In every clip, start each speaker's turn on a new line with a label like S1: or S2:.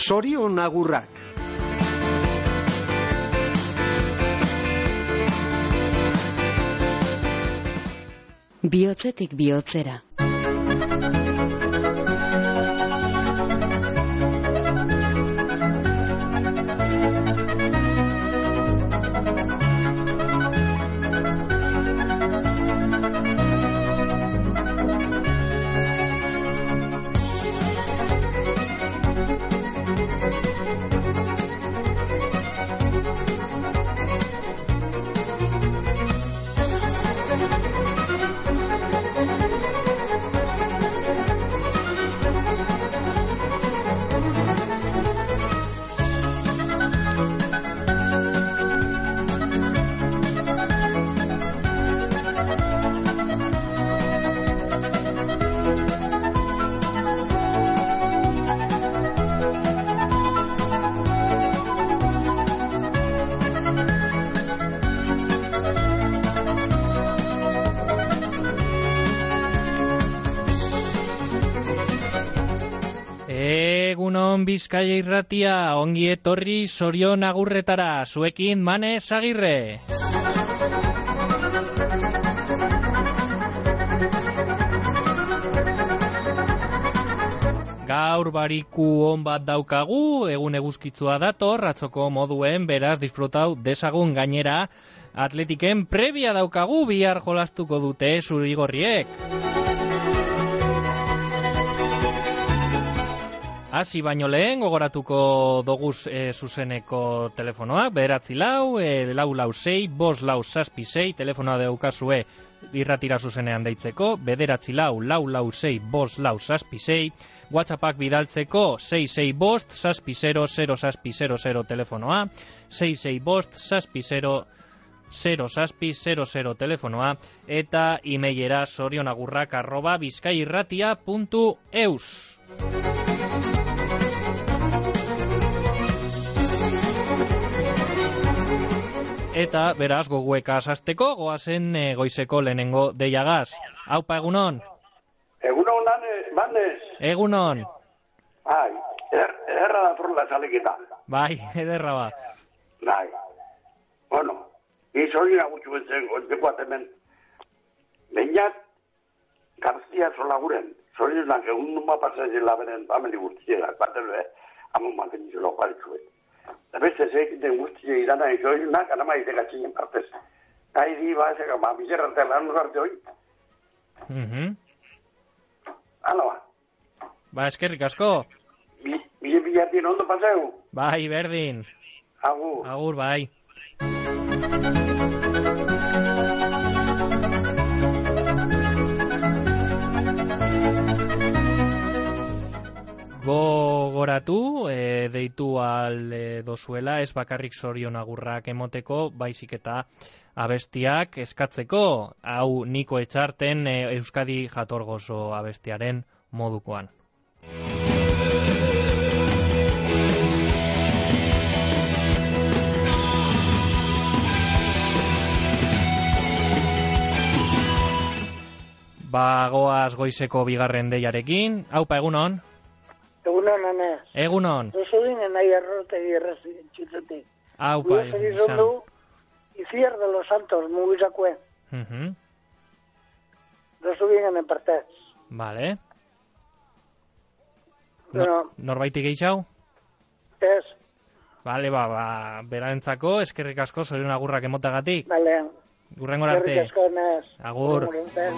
S1: Zorion agurrak.
S2: Bihotzetik bihotzera.
S3: Bizkaia irratia, ongi etorri Zorion agurretara, zuekin Mane Agirre. Gaur bariku on bat daukagu, egun eguzkitzua dator, atzoko moduen beraz disfrutau dezagun gainera, atletiken prebia daukagu, bihar jolastuko dute zurigorriek. Hasi baino lehen, gogoratuko doguz zuzeneko telefonoak, 944-446-566, telefonoa daukazue irratira zuzenean deitzeko, 944-446-566, WhatsAppak bidaltzeko 665-600-600 telefonoa, 665-600-000 telefonoa, eta emailera zorionagurrak@bizkaiirratia.eus. Eta, beraz, gogueka hasteko, goazen goizeko lehenengo deiagaz. Aupa, egunon?
S4: Egunon, Banez.
S3: Egunon.
S4: Bai, ederra da zorla zalekita.
S3: Bai, ederra ba.
S4: Bai. Bueno, izorina gutxu betzen, gonteko hemen. Behinat, Garzia zolaguren. Zorinak egun numa pasatzen labenen, ameni guztiela, baterbe, amon manten izolo jaritzue. Da beste zekiten guztia irana izorinak, anama izekatzinen partez. Gai di bazeka, bizerrante lan arte hoi. Ba.
S3: Ba, eskerrik asko.
S4: Bilatien ondo paseu?
S3: Bai, berdin.
S4: Agur.
S3: Agur, bai. Gogoratu, deitu al dozuela, ez bakarrik Zorion agurrak emoteko, baizik eta abestiak eskatzeko, hau Niko Etxarten Euskadi jatorgozo abestiaren modukoan. Bagoaz goizeko bigarren deiarekin, haupa egunon?
S5: Egunon, Anez.
S3: Egunon.
S5: Dozu ginen nahi errotegi errezitzutetik.
S3: Aupa,
S5: izan. Iziar de los Santos, mugizakue. Dozu ginen enpartez.
S3: Vale. Norbaitik gehiago?
S5: Ez.
S3: Vale, berarentzako, eskerrik asko, Zorion agurrak emotagatik.
S5: Vale.
S3: Gurrengo arte.
S5: Eskerrik asko, Anez.
S3: Agur.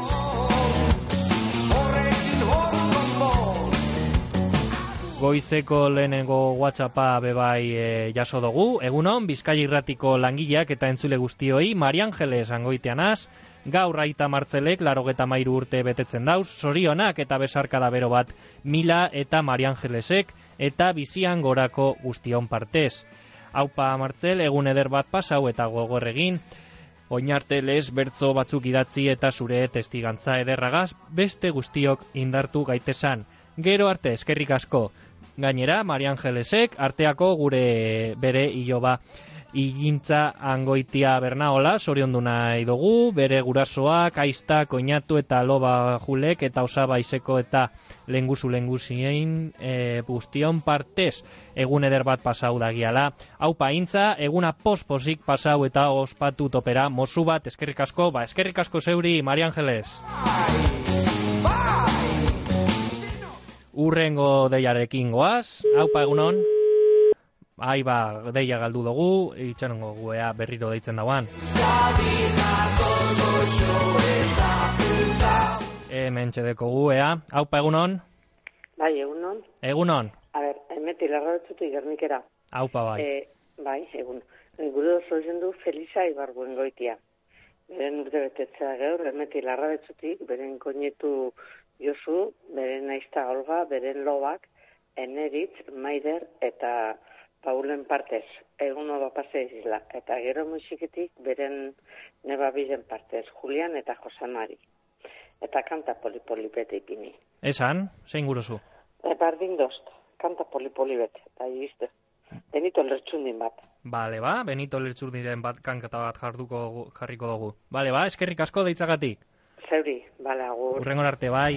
S3: Goizeko lehenengo WhatsAppa bebai jaso dugu. Egunon, Bizkaia irratiko langileak eta entzule guztioi, Mari Angeles angoiteanaz, gaur Aita Martzelek 83 urte betetzen dauz, zorionak eta besarkada bero bat Mila eta Mari Angelesek, eta bizian gorako guztion partez. Aupa Martzel, egun eder bat pasau eta gogor egin, oinartelez bertzo batzuk idatzi eta zure testigantza ederragaz, beste guztiok indartu gaitesan. Gero arte, eskerrik asko. Gainera, Mari Angelesek arteako bere iloba Igintza Angoitia Bernaola, zoriondu nahi dugu, bere gurasoak, aizta, koinatu eta loba julek, eta osaba izeko eta lenguzien guztion partez, egun eder bat pasau dagiala. Aupa Intza, eguna pospozik pasau eta ospatu topera, mozu bat, eskerrik asko, eskerrik asko zeuri, Maria Angeles. Urrengo deiarekin goaz, aupa egunon. Deia galdu dugu, itxarongo guea berriro deitzen dauan. Hemen txedeko guea. Aupa egunon?
S1: Bai, egunon.
S3: Egunon?
S1: A ber, emeti larra betzutu Gernikera.
S3: Aupa bai.
S1: Bai, egun. Gure oso du Felisa Ibarguen goitia. Beren urte betetzea gaur, emeti larra betzutik, beren koinetu Josu, beren aizta Olga, beren lobak, Eneritz, Maider eta Paulen partez, egun oba pasea izla, eta gero musiketik beren nebabilen partez, Julian eta Josamari. Eta kanta polipolibete ipini.
S3: Esan, zein guruzu?
S1: Bardin dost, kanta polipolibete, eta izte. Benito Lertxundin bat.
S3: Bale, Benito Lertxundiren bat kankata bat jarriko dugu. Bale, eskerrik asko deitzagatik.
S1: Zeuri, bale, agur.
S3: Urrengon arte, bai.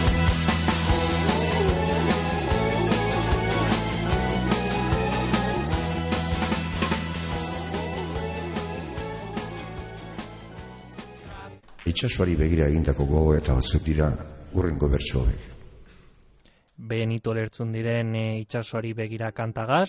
S2: Itxasuari begira egindako gogo eta batzuk dira urrengo bertsoek.
S3: Benito Lertxundiren itxasuari begira kantagaz.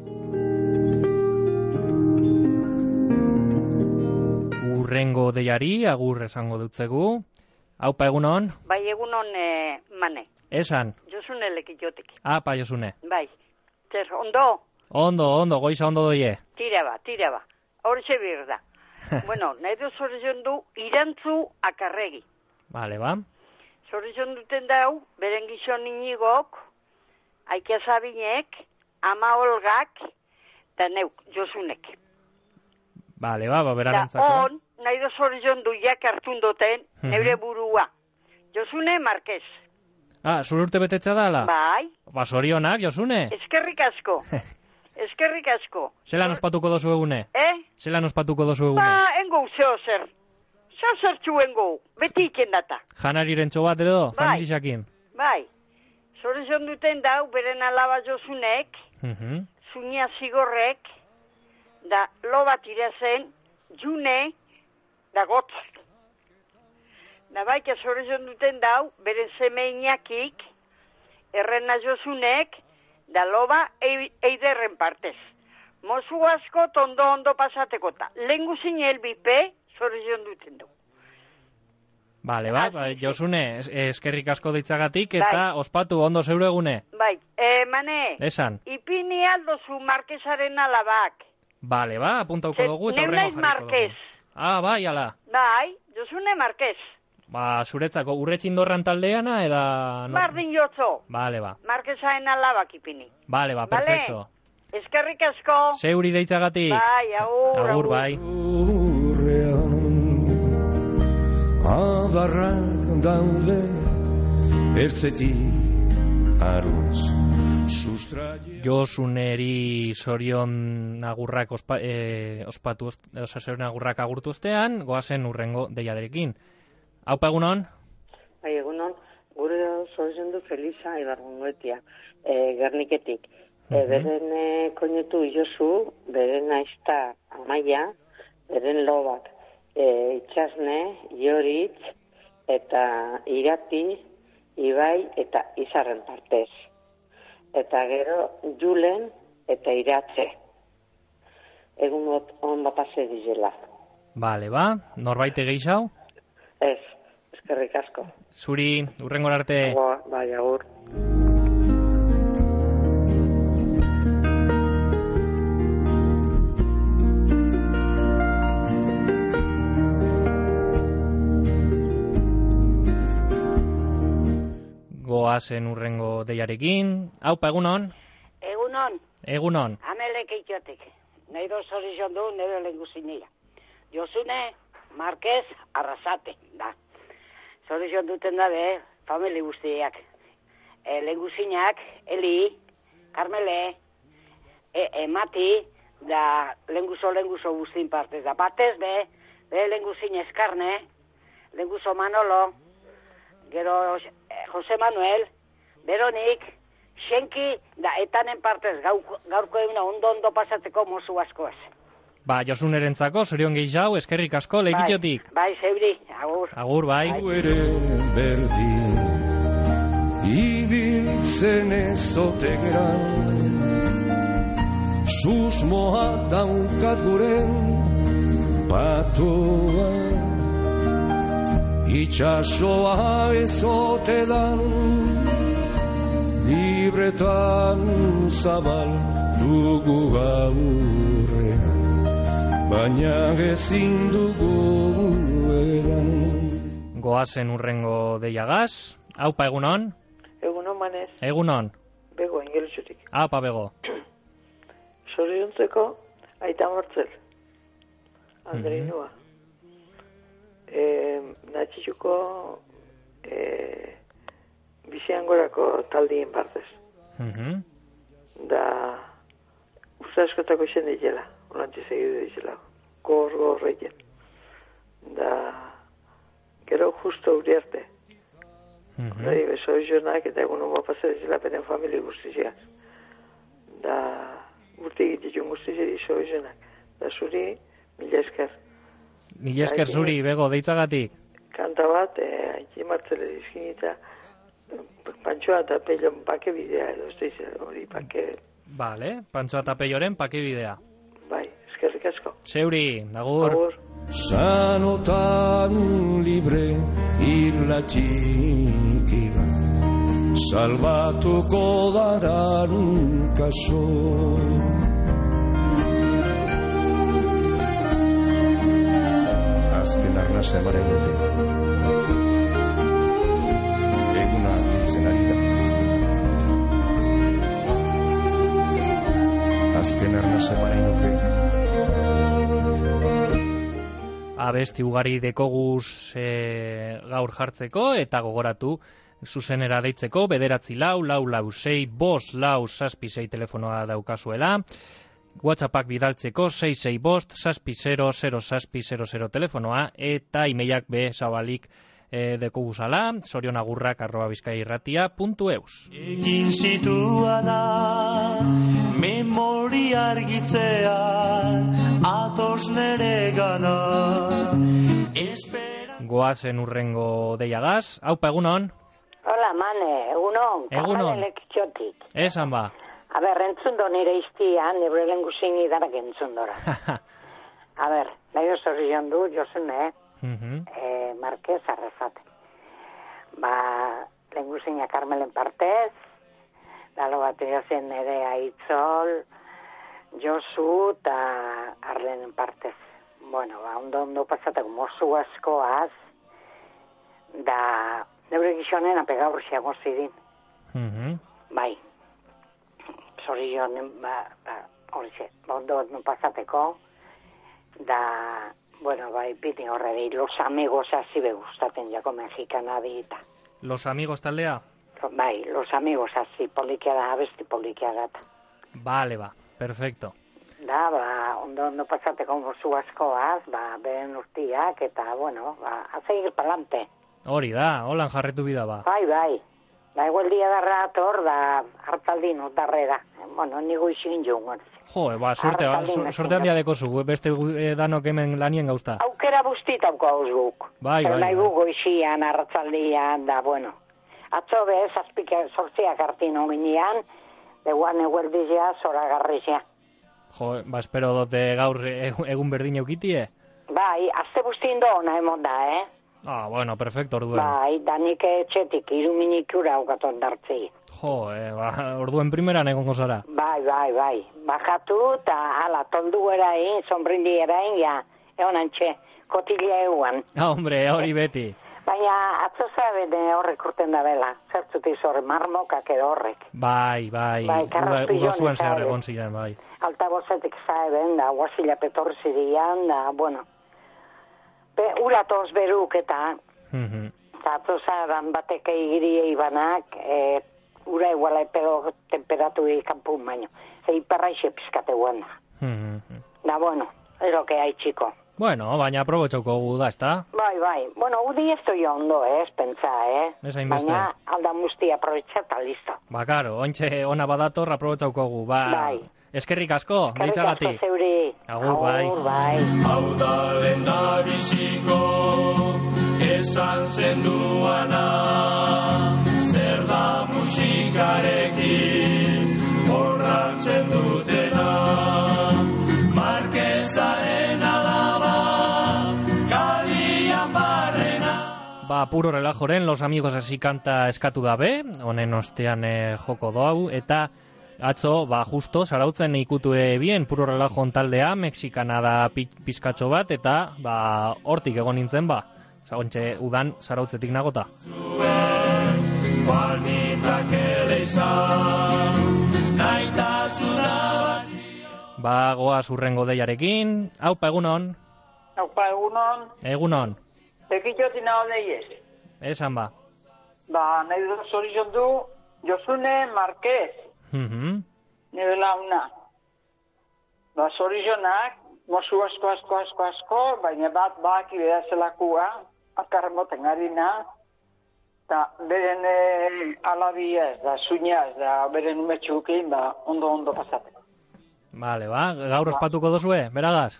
S3: Urrengo deiari, agur esango dutzegu. Aupa egunon?
S6: Bai, egunon, Mane.
S3: Esan?
S6: Josune lekitiotik.
S3: Apa, Josune.
S6: Bai. Zer, ondo?
S3: Ondo, goiza ondo doie.
S6: Tira ba. Hortxe bir da. Bueno, nahi du zorrizion du irantzu akarregi.
S3: Bale,
S6: Zorrizion duten dau, beren gizon inigok, Aikia Sabinek, Ama Olgak, eta neuk, Josunek.
S3: Bale, berarentzako.
S6: Da on, nahi du zorrizion du jak hartun duten, neure burua. Josune Marquez.
S3: Zure urte betetza da, ala?
S6: Bai.
S3: Zorionak, Josune?
S6: Eskerrik asko. Eskerrik asko.
S3: Zelan ospatuko dozu egune? Zelan ospatuko dozu egune?
S6: Engou zeozer. Zeozer txuengou. Beti ikendata.
S3: Janariren txobat edo?
S6: Bai.
S3: Familisakin?
S6: Bai. Zorezon duten dau, beren alaba Josunek, Zunia Zigorrek, da lobat irezen, June, da gotzak. Da baika zorezon duten dau, beren zeme inakik, Errena Josunek, da loba eiderren partez. Mozu asko ondo pasatekota. Lengu zine elbipe, zorrizion duten du.
S3: Bale, Josune, eskerrik asko ditzagatik eta ospatu ondo zeure egune.
S6: Bai, Mane.
S3: Esan.
S6: Ipini aldozu Marquesaren alabak.
S3: Bale, apuntauko dugu eta horrengo jarriko dugu.
S6: Marquez.
S3: Bai, ala.
S6: Bai, Josune Marquez.
S3: Zuretzako urretxindorran taldeana eda...
S6: Bardin jotzo.
S3: Bale,
S6: Marquesaren alabak ipini.
S3: Bale, perfecto.
S6: Eskerrik asko.
S3: Zeuri deitzagatik.
S6: Bai, agur.
S3: Agur, bai.
S2: Adarrak daude ertzetik arutz sustraia.
S3: Josuneri zorion agurrak ospatu, zorion agurrak agurtu ostean, goazen urrengo deiaderekin. Aupa egunon?
S1: Bai, egunon. Gure zorion du Felisa Ibargungoetia, Gerniketik. Beren koinetu Josu, beren aizta Amaia, beren lobak Itxasne, Ioritz, eta Irati, Ibai eta Izarren partez. Eta gero Julen eta Iratze. Egun on bapase dizela.
S3: Bale, norbaite gehiago?
S1: Ez, eskerrik asko.
S3: Zuri, urrengor arte.
S1: Bai, agur.
S3: Goazen urrengo deiarekin. Aupa, egunon? Egunon.
S7: Amelek eitotik. Neiro zorizon du, nire lenguzinila. Josune Marquez Arrasate, da. Zorizon duten dabe, famili guztiak. Lenguzinak, Eli, Carmele, Mati, da lenguzo guztin partez, da batez be lenguzin eskarne, lenguzo Manolo, gero Jose Manuel, Beronik, Xenki, da etanen partez, gaurko eguna ondo pasatzeko mozu askoaz.
S3: Ba, Josunerentzako, zorion gehiago, eskerrik asko, leikitxotik.
S7: Bai, zeuri, agur.
S3: Agur, bai.
S2: Ere berdin, ibiltzen ezote geran, susmoa daukat guren patoa, itxasoa ezote dan, libretan zabal dugu gaurrean, baina ezin dugu eran.
S3: Goazen urrengo deiagaz. Aupa, egunon?
S8: Egunon, manez.
S3: Egunon?
S8: Bego, ingelusutik.
S3: Aupa, Bego.
S8: Zoriontzeko, aita martzel. Andreinua. Natxitxuko biziangorako taldien partez. Da, usta askotako isen ditela. Olantxe segidu ditela. Gorreien. Da, gero justo uriarte. Hori, besoizionak eta egun homa pasatzela beren familia guztiziaz. Da, urte egititun guztizeri soizionak. Da, zuri, mila esker.
S3: Mila esker zuri, Bego, deitzagatik.
S8: Kanta bat, haintzi martzele dizkinita, Pantsoa eta Peilon pake bidea edo, ez da hori pake...
S3: Vale, Pantsoa eta Peioren pake bidea.
S8: Bai, eskerrik asko.
S3: Zeuri, agur.
S8: Agur.
S2: Sanotan libre irla txikila, salbatuko daran kaso. Azken arnasa emaren dute, eguna hiltzen ari da. Azken arnasa emaren dute.
S3: Abesti ugari dekoguz gaur jartzeko eta gogoratu zuzenera deitzeko 9444656 telefonoa daukazuela. WhatsAppak bidaltzeko 665-660-00 telefonoa eta emailak be zabalik dekoguzala sorionagurrak@bizkaiirratia.eus.
S9: Egin zituana memoria argitzean atos nere gana.
S3: Goazen urrengo deiagaz. Aupa, egunon?
S7: Hola, mane, egunon.
S3: Egunon.
S7: Lekitxotik.
S3: Esan ba.
S7: A ber, entzundo nire iztian, nebre lenguzin idarak entzundora. A ber, nahi zorrion du, Josune, Marquez Arrasate. Ba, lenguzina Carmelen partez, dalo bat zen nire Aitzol, Josu eta Arlenen partez. Bueno, ba, ondo pasatako mozu askoaz, da, neure gizonen apegaurxia gozidin. Bai. Zorrion, horixe, ondo pasateko, da, bueno, bai, piti horre, los amigos así me gustaten jako mexicana dita.
S3: Los amigos taldea?
S7: Bai, los amigos así, polikia da, abesti polikia data.
S3: Vale, ba, perfecto.
S7: Da, ba, ondo pasateko mozu askoaz, ba, beren urtiak, eta, bueno, ba, a seguir palante.
S3: Hori da, holan jarretu bida ba.
S7: Bai. Da, igual dia darra ator, da, hartaldin darrera. Bueno, nigo izin joan.
S3: Jo, ba, sorte handia dekozu, beste danok hemen lanien gauzta.
S7: Aukera bustit hauko hauz guk.
S3: Bai.
S7: Nahi gugo izian, hartzaldian, da, bueno. Atzo bez, sortziak hartino ginean, de guan eguerdizia, zoragarrizia.
S3: Jo, ba, espero dote gaur egun berdin eukitie?
S7: Bai, azte bustin doona emon da,
S3: Ah, bueno, perfecto, orduen.
S7: Bai, danik etxetik, iruminik ura aukaton dartzi.
S3: Jo, ba, orduen primeran egongo zara.
S7: Bai. Bajatu eta hala, toldu erain, sombrindi erain, ja, egon antxe, kotilia eguan.
S3: Hombre, hori beti.
S7: Baina, atzo zabe horrek urten da bela, zertzutiz horre, marmokak edo horrek.
S3: Bai, uda zuen zehar egon ziren, bai.
S7: Altabozetik zaeben, da, guazila petorzidian, da, bueno. Uratoz beruk eta atzo zaran batek egiri eibanak, ura iguala epedo temperatu ikanpun baino. Ze iparraixe pizkate guana. Da, bueno, es lo que hay, chico.
S3: Bueno, baina aprobetxauko gu da, ezta?
S7: Bai. Bueno, udi ez doia ondo, pentsa, Baina alda musti aprobetxa eta listo.
S3: Ba, karo, ointxe ona badator aprobetxauko gu, ba.
S7: Bai.
S3: Eskerrik asko, deitzagatik.
S7: Eskerrik asko zeuri.
S3: Agur, bai.
S9: Hau da lenda biziko, esan zenduana, zer da musikarekin, borratzen dutena, Marquesaren alaba, kalian barrena.
S3: Ba, puro relajoren, los amigos así kanta eskatu dabe, honen ostean joko doau, eta atzo, ba, justo, zarautzen ikutu bien, puro relajon taldea, mexikana da pizkatxo bat, eta, ba, hortik egon nintzen, ba, zagontxe udan zarautzetik nagota. Ba, goaz urrengo deiarekin, haupa egunon.
S5: Haupa egunon.
S3: Egunon.
S5: Ekitxotin hau deiez.
S3: Esan ba.
S5: Ba, nahi dut zorizon du, Josune Marquez. Nire launa. Ba, zorizonak, mozu asko, baina bat baki bedazelakua, akarremoten harina, eta beren alabia ez da, suina ez da, beren umetxukin, ba, ondo pasateko.
S3: Vale, ba, gaur ospatuko dozue, beragaz?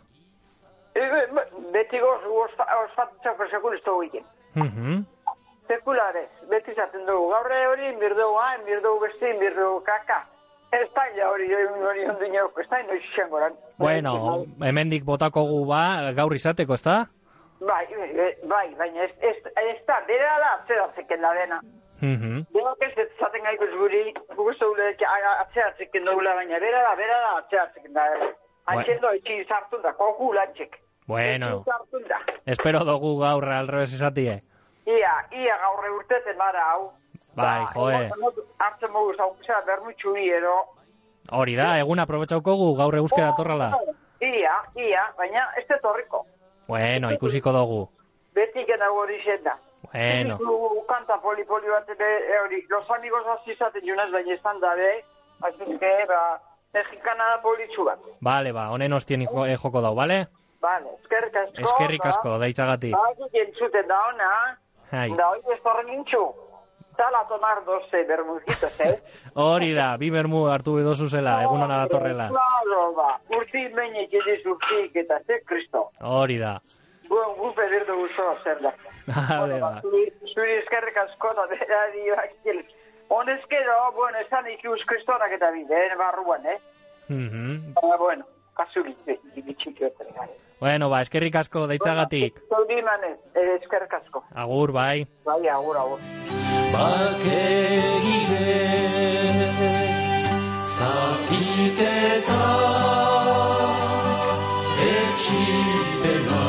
S5: Beti ospatutzako sekul ez dugu iken. Sekularez, beti zaten dugu. Gaur hori, inbirdugu besti, inbirdugu kaka. Ez da, hori ondo inauko, ez da, noiz izangoran.
S3: Bueno, hemendik botako gu ba, gaur izateko, ez da?
S5: Bai, baina ez da, bera da atzeratzeken da dena. Denok ez zaten gaiko ez guri, gugustu atzeratzeken dugula, baina bera da atzeratzeken da. Antxendo etxin zartun da, koku lantxek.
S3: Bueno, espero dugu gaur alrebez izatie.
S5: Ia gaurre urteten bara hau.
S3: Bai, joe.
S5: Hartzen mogu zaukuzera bermutxu edo.
S3: Hori da, egun aprobetxauko gu gaur eguzke datorrela.
S5: Ia, baina ez detorriko.
S3: Bueno, ikusiko dugu.
S5: Betik edago hori da.
S3: Bueno.
S5: Kanta poli bat hori, los amigos azizaten junaz baina estan dabe, azizke, mexikana da politxu bat.
S3: Vale, ba, honen ostien joko dau, bale?
S5: Vale, eskerrik asko.
S3: Eskerrik asko, deitzagatik.
S5: Entzuten da ona, da hori ez torren gintxu. Tala tomar 12 bermuzkitos,
S3: Hori da, bi bermu hartu bedozu zela, egun hona datorrela.
S5: Claro, ba, urtik menik ediz urtik eta kristo.
S3: Hori da.
S5: Buen, gupe dirdu guzo, zer da.
S3: Vale, ba.
S5: Zuri eskerrik asko da, honezkero, bueno, esan ikuz kristonak eta bide, barruan, Bueno, kasu bitxikio eta
S3: Bueno, ba, eskerrik asko, deitzagatik.
S5: Zuri manez, eskerrik asko.
S3: Agur, bai.
S5: Bai, agur.
S9: Bakegide zatiketak etxipena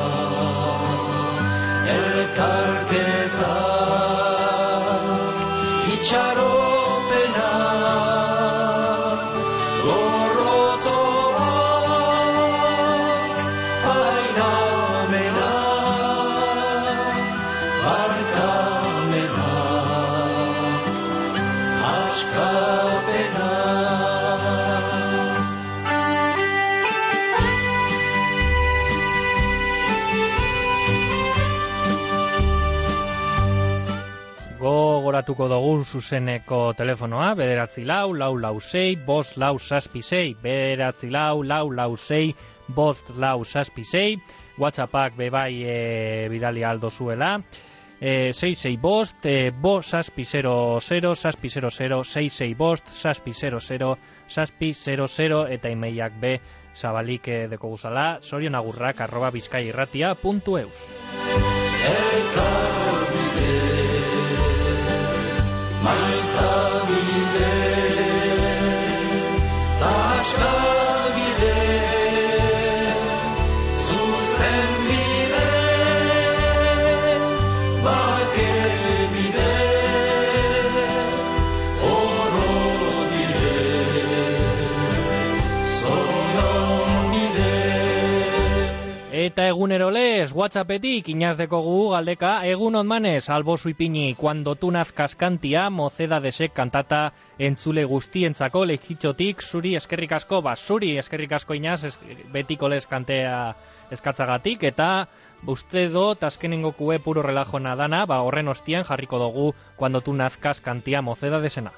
S9: elkarketak itxaropena gorrotoak painamena barkamena askapena.
S3: Gogoratuko dugu zuzeneko telefonoa, 944-446-566, 944-446-566, WhatsAppak bebai bidali aldo zuela, 665-500-665-600-600 eta imeiak be zabalik deko guzala, sorionagurrak@bizkaiirratia.eus.
S9: Maitabide, taskabide, zuzenbide, bakebide, orodide, zononide.
S3: Eta egunero les, WhatsAppetik inaz dekogu galdeka, egunon manez, albozu ipini, cuando tú nazcas kantia, moceda desek kantata entzule guztientzako lehitxotik, zuri eskerrik asko, zuri eskerrik asko inaz, betiko les kantea eskatzagatik, eta uste dut azkenengo kue puro relajona dana, horren ostian jarriko dugu cuando tú nazcas kantia, moceda desena.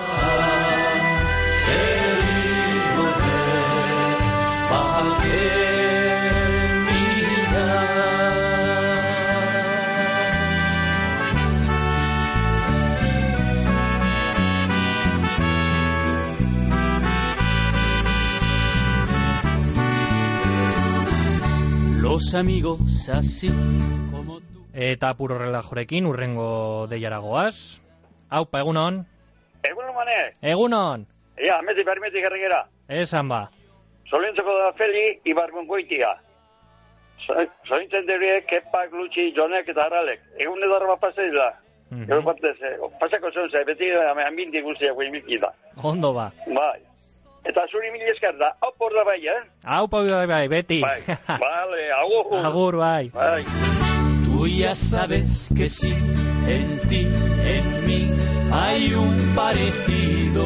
S9: Los amigos así como tú.
S3: Eta puro relajorekin urrengo deiaragoaz. Aupa, egunon.
S10: Egunon, mane.
S3: Egunon.
S10: Ja, meti garrigera.
S3: Esan ba.
S10: Solentzako da Feli, Ibargun goitia. Solintzen dure, Kepak, Lutsi, Jonek eta Arralek. Egun edarra bat paseila. Gero batez, pasako zonze, beti ambindi guztiak guimikida.
S3: Ondo ba.
S10: Bai. Eta zuri mil esker da, hau por da bai,
S3: Hau por da bai, beti.
S10: Bai, vale, agur.
S3: Agur, bai.
S10: Bai.
S9: Tú ya sabes que sí, en ti, en mí, hay un parecido.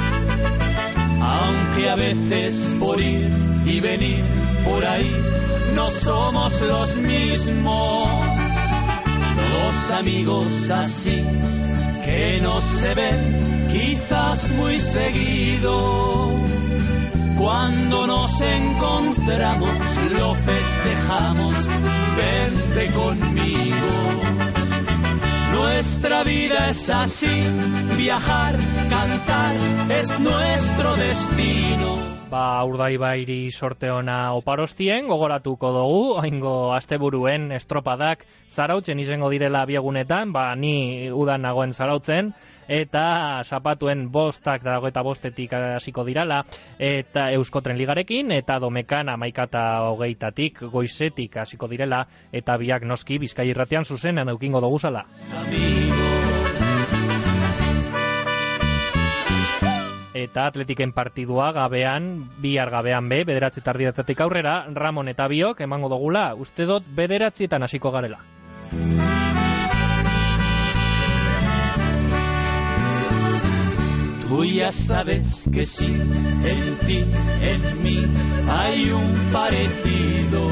S9: Aunque a veces por ir y venir por ahí, no somos los mismos. Dos amigos así, que no se ven quizás muy seguido. Cuando nos encontramos lo festejamos, vente conmigo. Nuestra vida es así, viajar, cantar, es nuestro destino.
S3: Urdaibairi sorte ona oparostien, gogoratuko dugu, oingo asteburuen estropadak zarautzen izango direla biegunetan, ni udan nagoen zarautzen, eta zapatuen 5:05 hasiko dirala, eta Euskotren Ligarekin, eta Domekan 11:20 goizetik hasiko direla, eta biak noski Bizkai Irratian zuzenean eukingo dugu zala. Eta Atletiken partidua bihar gabean 9:30 aurrera, Ramon eta biok emango dugula, uste dut 9:00 hasiko garela.
S9: Tú ya sabes que sí, en ti, en mí, hay un parecido.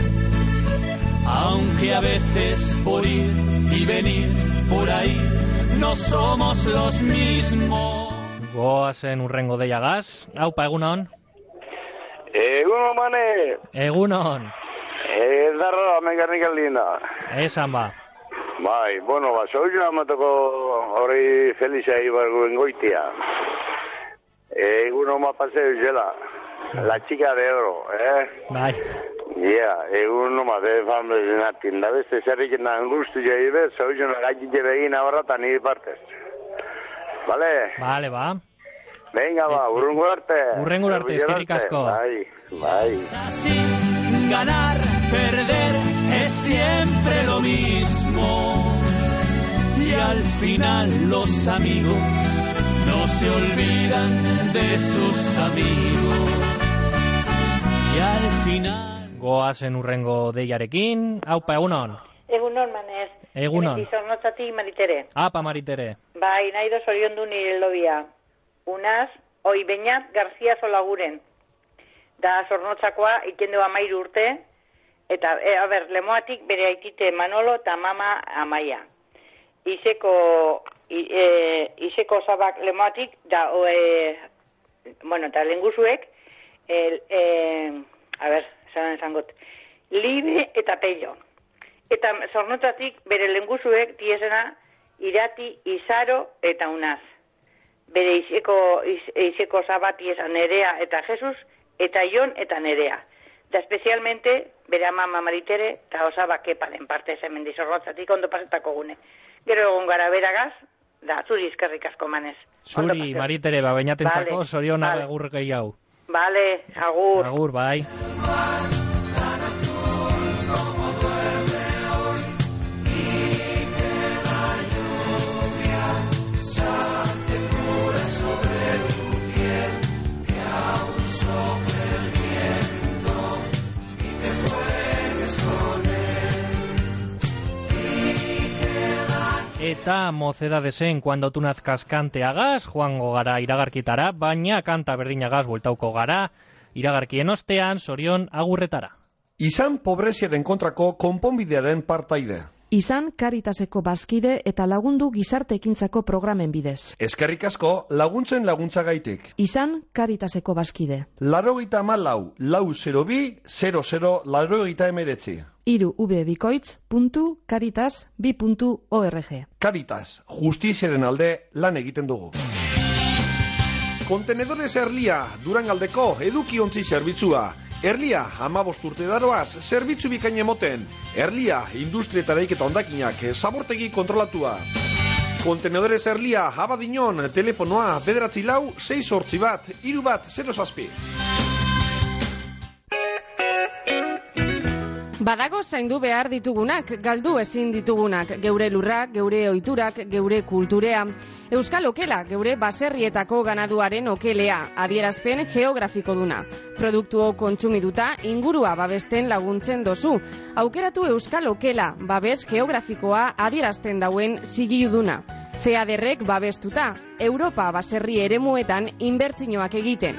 S9: Aunque a veces por ir y venir por ahí, no somos los mismos.
S3: Goazen urrengo deiagaz. Aupa, egunon.
S10: Egunon, mane.
S3: Egunon.
S10: Darra, megarrik aldina.
S3: Esan ba.
S10: Bai, bueno, soy amatoko hori Felisa Ibargun goitia. Egunon ma paseo zela. La chica de oro,
S3: Bai.
S10: Egunon ma de family natin. Da beste zerriken da angustu jaibe, soy una gallite begina horratan nire partez. Vale?
S3: Vale, ba.
S10: Venga, ba, urrengo arte.
S3: Urrengo arte, eskerrik asko.
S10: Bai.
S9: Así, ganar, perder, es siempre lo mismo. Y al final los amigos no se olvidan de sus amigos. Y al final...
S3: Goazen urrengo deiarekin. Aupa, egunon.
S11: Egunon, manez.
S3: Egunon.
S11: Zornotzatik Maritere.
S3: Apa, Maritere.
S11: Bai, nahi do zoriondu nire lobia. Unaz, oi Beñat Garzia Solaguren. Da Zornotzakoa ikendu 13 urte. Eta, lemoatik bere aitite Manolo eta mama Amaia. Iseko zabak lemoatik, da, eta lenguzuek, zangot, Libe eta Pello. Eta Zornotzatik bere lenguzuek tiesena Irati, Izaro eta Unaz. Bere iseko zabati esan Nerea eta Jesus, eta Jon eta Nerea. Da especialmente bere mama Maritere eta osaba keparen parte hemen Zornotzatik ondo pasetako gune. Gero egon gara beragaz, da zuri eskerrik asko manez.
S3: Zuri, Maritere, Beñatentzako zorionak agur gehiago.
S11: Vale, agur.
S3: Agur, bai.
S9: Sobre el viento y que juegues con
S3: eta mocedadesen cuando tú nazcas kanteagaz, joango gara iragarkitara, baina kanta berdinagaz bueltauko gara, iragarkien ostean, sorion agurretara.
S12: Izan pobreziaren kontrako konponbidearen partaide.
S13: Izan Caritaseko bazkide eta lagundu gizarte ekintzako programen bidez.
S12: Eskerrik asko laguntzen laguntzagaitik.
S13: Izan Caritaseko bazkide.
S12: 94-400-00-89.
S13: irubikoitz.caritas2.org.
S12: Caritas, justiziaren alde lan egiten dugu. Kontenedores Erlia, Durangaldeko edukiontzi zerbitzua. Erlia, 15 urte daroaz, zerbitzu bikain emoten. Erlia, industrietareik eta ondakinak, zabortegi kontrolatua. Kontenedores Erlia, Abadiñon, telefonoa, 944-681-307.
S14: Badago zaindu behar ditugunak, galdu ezin ditugunak, geure lurrak, geure ohiturak, geure kulturea. Euskal Okela, geure baserrietako ganaduaren okelea, adierazpen geografiko duna. Produktuo kontsumiduta, ingurua babesten laguntzen dozu. Aukeratu Euskal Okela, babes geografikoa adierazten dauen zigiluduna. FEADERrek babestuta, Europa baserri eremuetan inbertsioak egiten.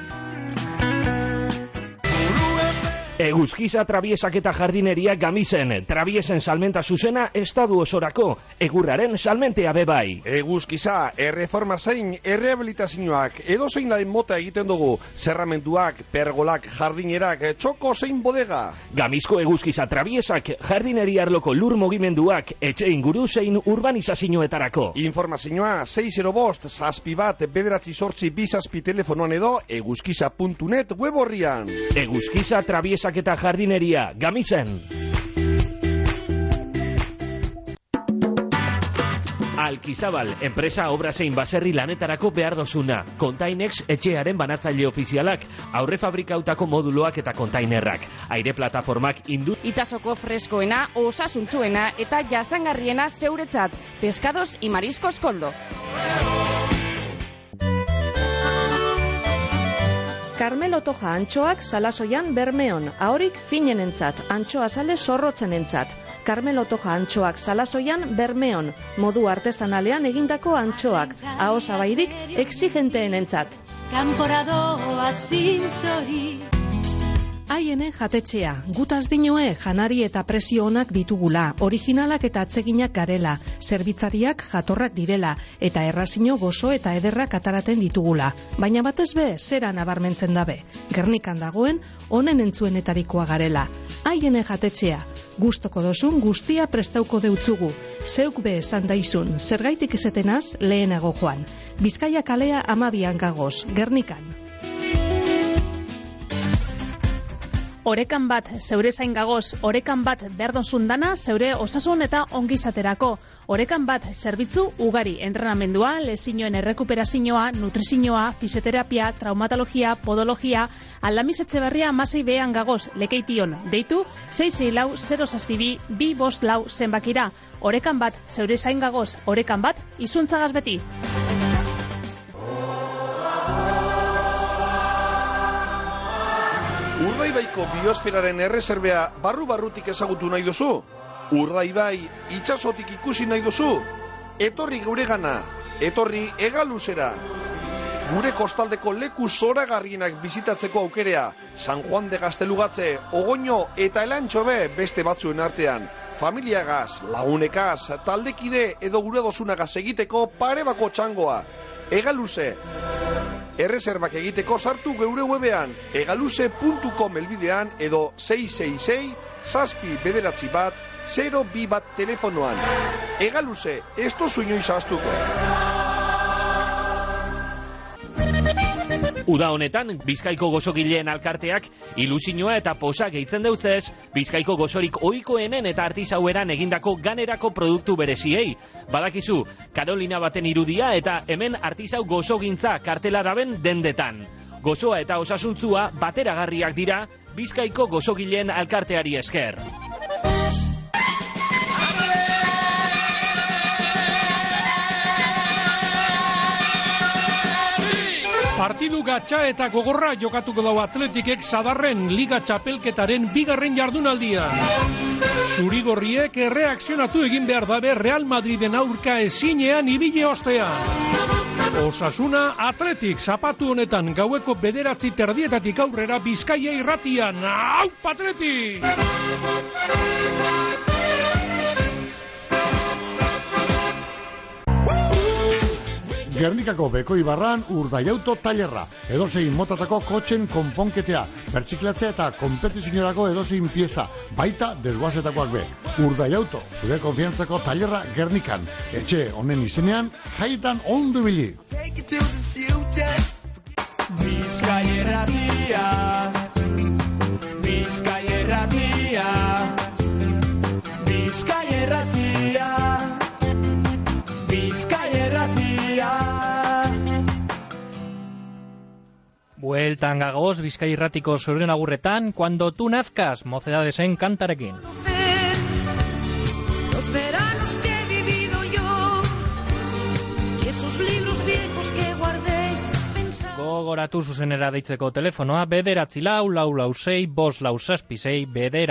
S15: Eguzkiza Trabiesak eta jardineria Gamisen, Trabiesen salmenta zuzena estadu osorako, egurraren salmentea bebai.
S12: Eguzkiza, erreforma zein, errehabilitazioak, edozein laren mota egiten dugu, zerramenduak, pergolak, jardinerak, txoko zein bodega.
S15: Gamizko Eguzkiza Trabiesak, jardineria arloko lur mugimenduak, etxe inguru zein urbanizazioetarako.
S12: Informazioa 605-61-9 telefonoan edo eguzkiza.net web horrian.
S15: Eguzkiza Trabiesak eta jardineria, Gamisen. Alkizabal, enpresa obra zein baserri lanetarako behar dozuna. Containex etxearen banatzaile ofizialak, aurre fabrikautako moduloak eta kontainerrak. Aire plataformak
S14: Itsasoko freskoena, osasuntzuena eta jasangarriena zeuretzat. Pescados y mariscos Koldo.
S13: Carmelo Toja antxoak Salasoian Bermeon, ahorik finenentzat, antxoa sale zorrotzenentzat. Carmelo Toja antxoak Salasoian Bermeon, modu artesanalean egindako antxoak, aho zabairik exigenteenentzat.
S16: Kanporadoa zintzori.
S13: Haiene jatetxea, gutaz dinoe janari eta prezio onak ditugula, originalak eta atseginak garela, zerbitzariak jatorrak direla, eta errazino gozo eta ederrak ataraten ditugula. Baina batez be, zera nabarmentzen dabe. Gernikan dagoen, honen entzuenetarikoa garela. Haiene jatetxea, gustoko dozun guztia prestauko deutzugu. Zeuk be esan daizun, zergaitik esetenaz lehenago joan. Bizkaia kalea 12 gagoz, Gernikan.
S17: Orekan bat zeure zain gagoz, orekan bat berdozun dana zeure osasun eta ongizaterako. Orekan bat zerbitzu ugari, entrenamendua, lezinoen errekuperazioa, nutrizioa, fisioterapia, traumatologia, podologia, Aldamiz Etxeberria 16 gagoz, Lekeition, deitu 664-062-254 zenbakira. Orekan bat zeure zain gagoz, orekan bat izuntzagaz beti.
S12: Urdaibaiko biosferaren erreserbea barru-barrutik ezagutu nahi duzu? Urdaibai itsasotik ikusi nahi duzu? Etorri geuregana, etorri Hegaluzera. Gure kostaldeko leku zoragarrienak bizitatzeko aukerea, San Juan de Gaztelugatxe, Ogoño eta Elantxobe beste batzuen artean. Familiagaz, lagunekaz, taldekide edo gure dozunagaz egiteko parebako txangoa. Hegaluze. Erreserbak egiteko sartu geure webean, hegaluze.com elbidean edo 666-791-021 telefonoan. Hegaluze, ez tozu inoiz ahaztuko.
S15: Uda honetan, Bizkaiko gozogileen alkarteak ilusioa eta posa gehitzen deutzez, Bizkaiko gozorik ohikoenen eta artisaueran egindako ganerako produktu bereziei. Badakizu, Karolina baten irudia eta hemen artisau gozogintza kartela daben dendetan. Gozoa eta osasuntzua bateragarriak dira Bizkaiko gozogileen alkarteari esker.
S18: Partidu gatxa eta gogorra jokatuko dau Atletikek Sadarren Liga Txapelketaren bigarren jardunaldian. Zurigorriek erreakzionatu egin behar dabe Real Madriden aurka ezinean ibile ostean. Osasuna Atletik zapatu honetan gaueko 9:30 aurrera Bizkaia irratian. Aupa Atletik!
S19: Gernikako Beko Ibarran Urdaiauto tailerra, edozein motatako kotxen konponketea, bertziklatzea eta kompetiziorako edozein pieza, baita desguazetakoak be. Urdaiauto, zure konfiantzako tailerra Gernikan. Etxe honen izenean, jaietan ondo ibili.
S9: Bizkaierratia, Bizkaierratia, Bizkaierratia, Bizkaierratia.
S3: Bueltan gagoz Bizkai irratiko zurgen agurretan, cuando tú nazcas, mocedadesen kantarekin.
S16: Los veranos que he vivido yo y esos libros viejos que guardé pensando.
S3: Gogoratu zuzenera deitzeko telefonoa, 944-566-566,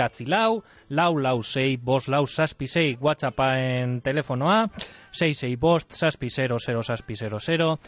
S3: 944-566-566, WhatsAppen telefonoa, 665-600-600,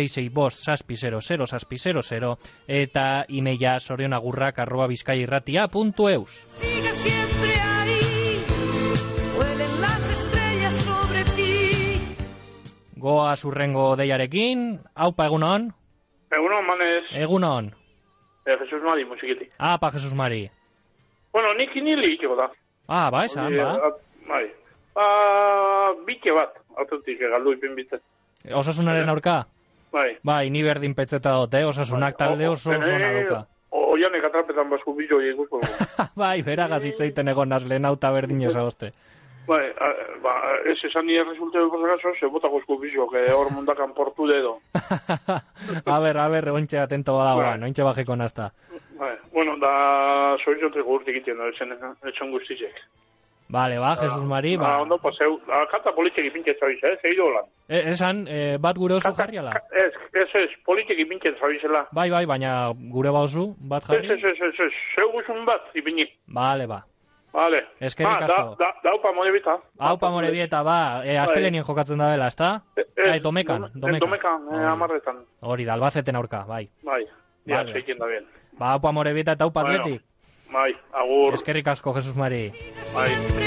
S3: 665-600-600, eta emaila sorionagurrak@bizkaiirratia.eus.
S16: Sigue siempre ahí, huelen las estrellas sobre ti.
S3: Goa zurrengo deiarekin, aupa egunon.
S20: Egunon, manez.
S3: Egunon.
S20: Jesus Mari, musikiti.
S3: Pa Jesus Mari.
S20: Bueno, nik inili ikiko da.
S3: Ba, esan, ba.
S20: Bai. Bike bat, autentik galdu ipin bitzen.
S3: Osasunaren aurka?
S20: Bai.
S3: Bai, ni berdin petzeta dut, osasunak talde oso nadoka.
S20: Oianek atrapetan basku bilo eguzko.
S3: Bai, beragaz hitzeiten egon nazlen auta berdin esagoste.
S20: Bai, ez esan nire resulteo pasagazo, se bota guzko bilo, que hor mundakan portu dedo.
S3: A ber, ointxe atento badagoan, ointxe bajeko nazta.
S20: Bai, bueno, da soizontreko urtik iten, etxon guztizek.
S3: Vale, Jesus Mari, ba.
S20: Ondo, paseu, kanta politxek ipintxet zabiz, zeido lan.
S3: Esan, bat gure oso jarriala?
S20: Ez, politxek ipintxet zabizela.
S3: Bai, baina gure bauzu, bat jarri?
S20: Ez, zeu guzun bat, ipini.
S3: Vale, ba.
S20: Vale.
S3: Eskerrik asko.
S20: Daupa morebieta.
S3: Aupa morebieta, ba. Astelenien jokatzen da bela, ezta? Domekan.
S20: Domekan, amarretan.
S3: Hori da, Albaceten aurka, bai.
S20: Bai, ja, zeiken da bien.
S3: Ba, aupa morebieta eta aupa Atletik.
S20: Bai, agur.
S3: Eskerrik asko, Jesus Mari.
S20: Bai.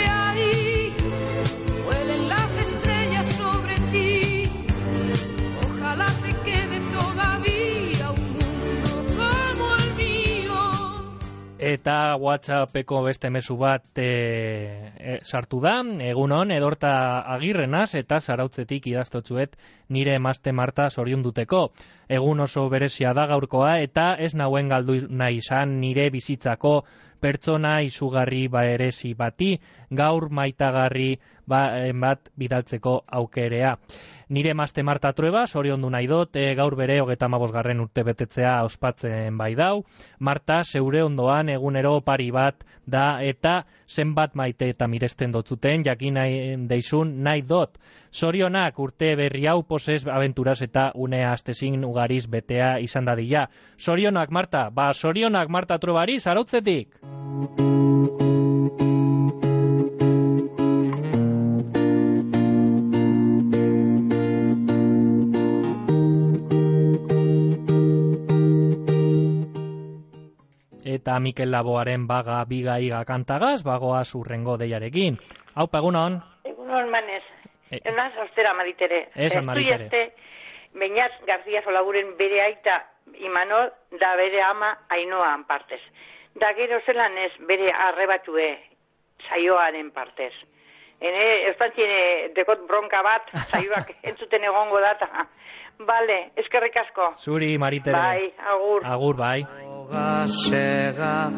S16: Huelen las estrellas sobre ti. Ojalá te quede todavía un mundo como el mío.
S3: Eta WhatsAppeko beste mezu bat sartu da, egunon, Edorta Agirrenaz eta Zarautzetik idaztotzuet nire emazte Marta zorionduteko. Egun oso berezia da gaurkoa eta ez nauen galdu nahi izan nire bizitzako pertsona izugarri berezi bati, gaur maitagarri bat bidaltzeko aukerea. Nire emazte Marta Trueba zoriondu nahi dut, gaur bere 35. urte betetzea ospatzen bai dau. Marta zeure ondoan egunero pari bat da eta zenbat maite eta miresten dotzuten, jakin nahi deizun nahi dut. Zorionak urte berri hau posez abenturaz eta unea astezin ugariz betea izan dadila. Zorionak Marta, zorionak Marta Truebari Zarautzetik. Eta Mikel Laboaren baga bigaiga kantagaz, bagoaz urrengo deiarekin. Haupa, egunon?
S11: Egunon, manez. Eunaz, ostera, Maritere.
S3: Esan, Maritere.
S11: Beñat García Solaguren bere aita Imanol da bere ama Ainoan partez. Da gero zelan ez bere arrebatue saioaren partez. Eustan tiene dekot bronka bat, saioak entzuten egongo data. Bale, eskerrik asko.
S3: Zuri, Maritere.
S11: Bai, agur.
S3: Agur, bai.
S9: Sega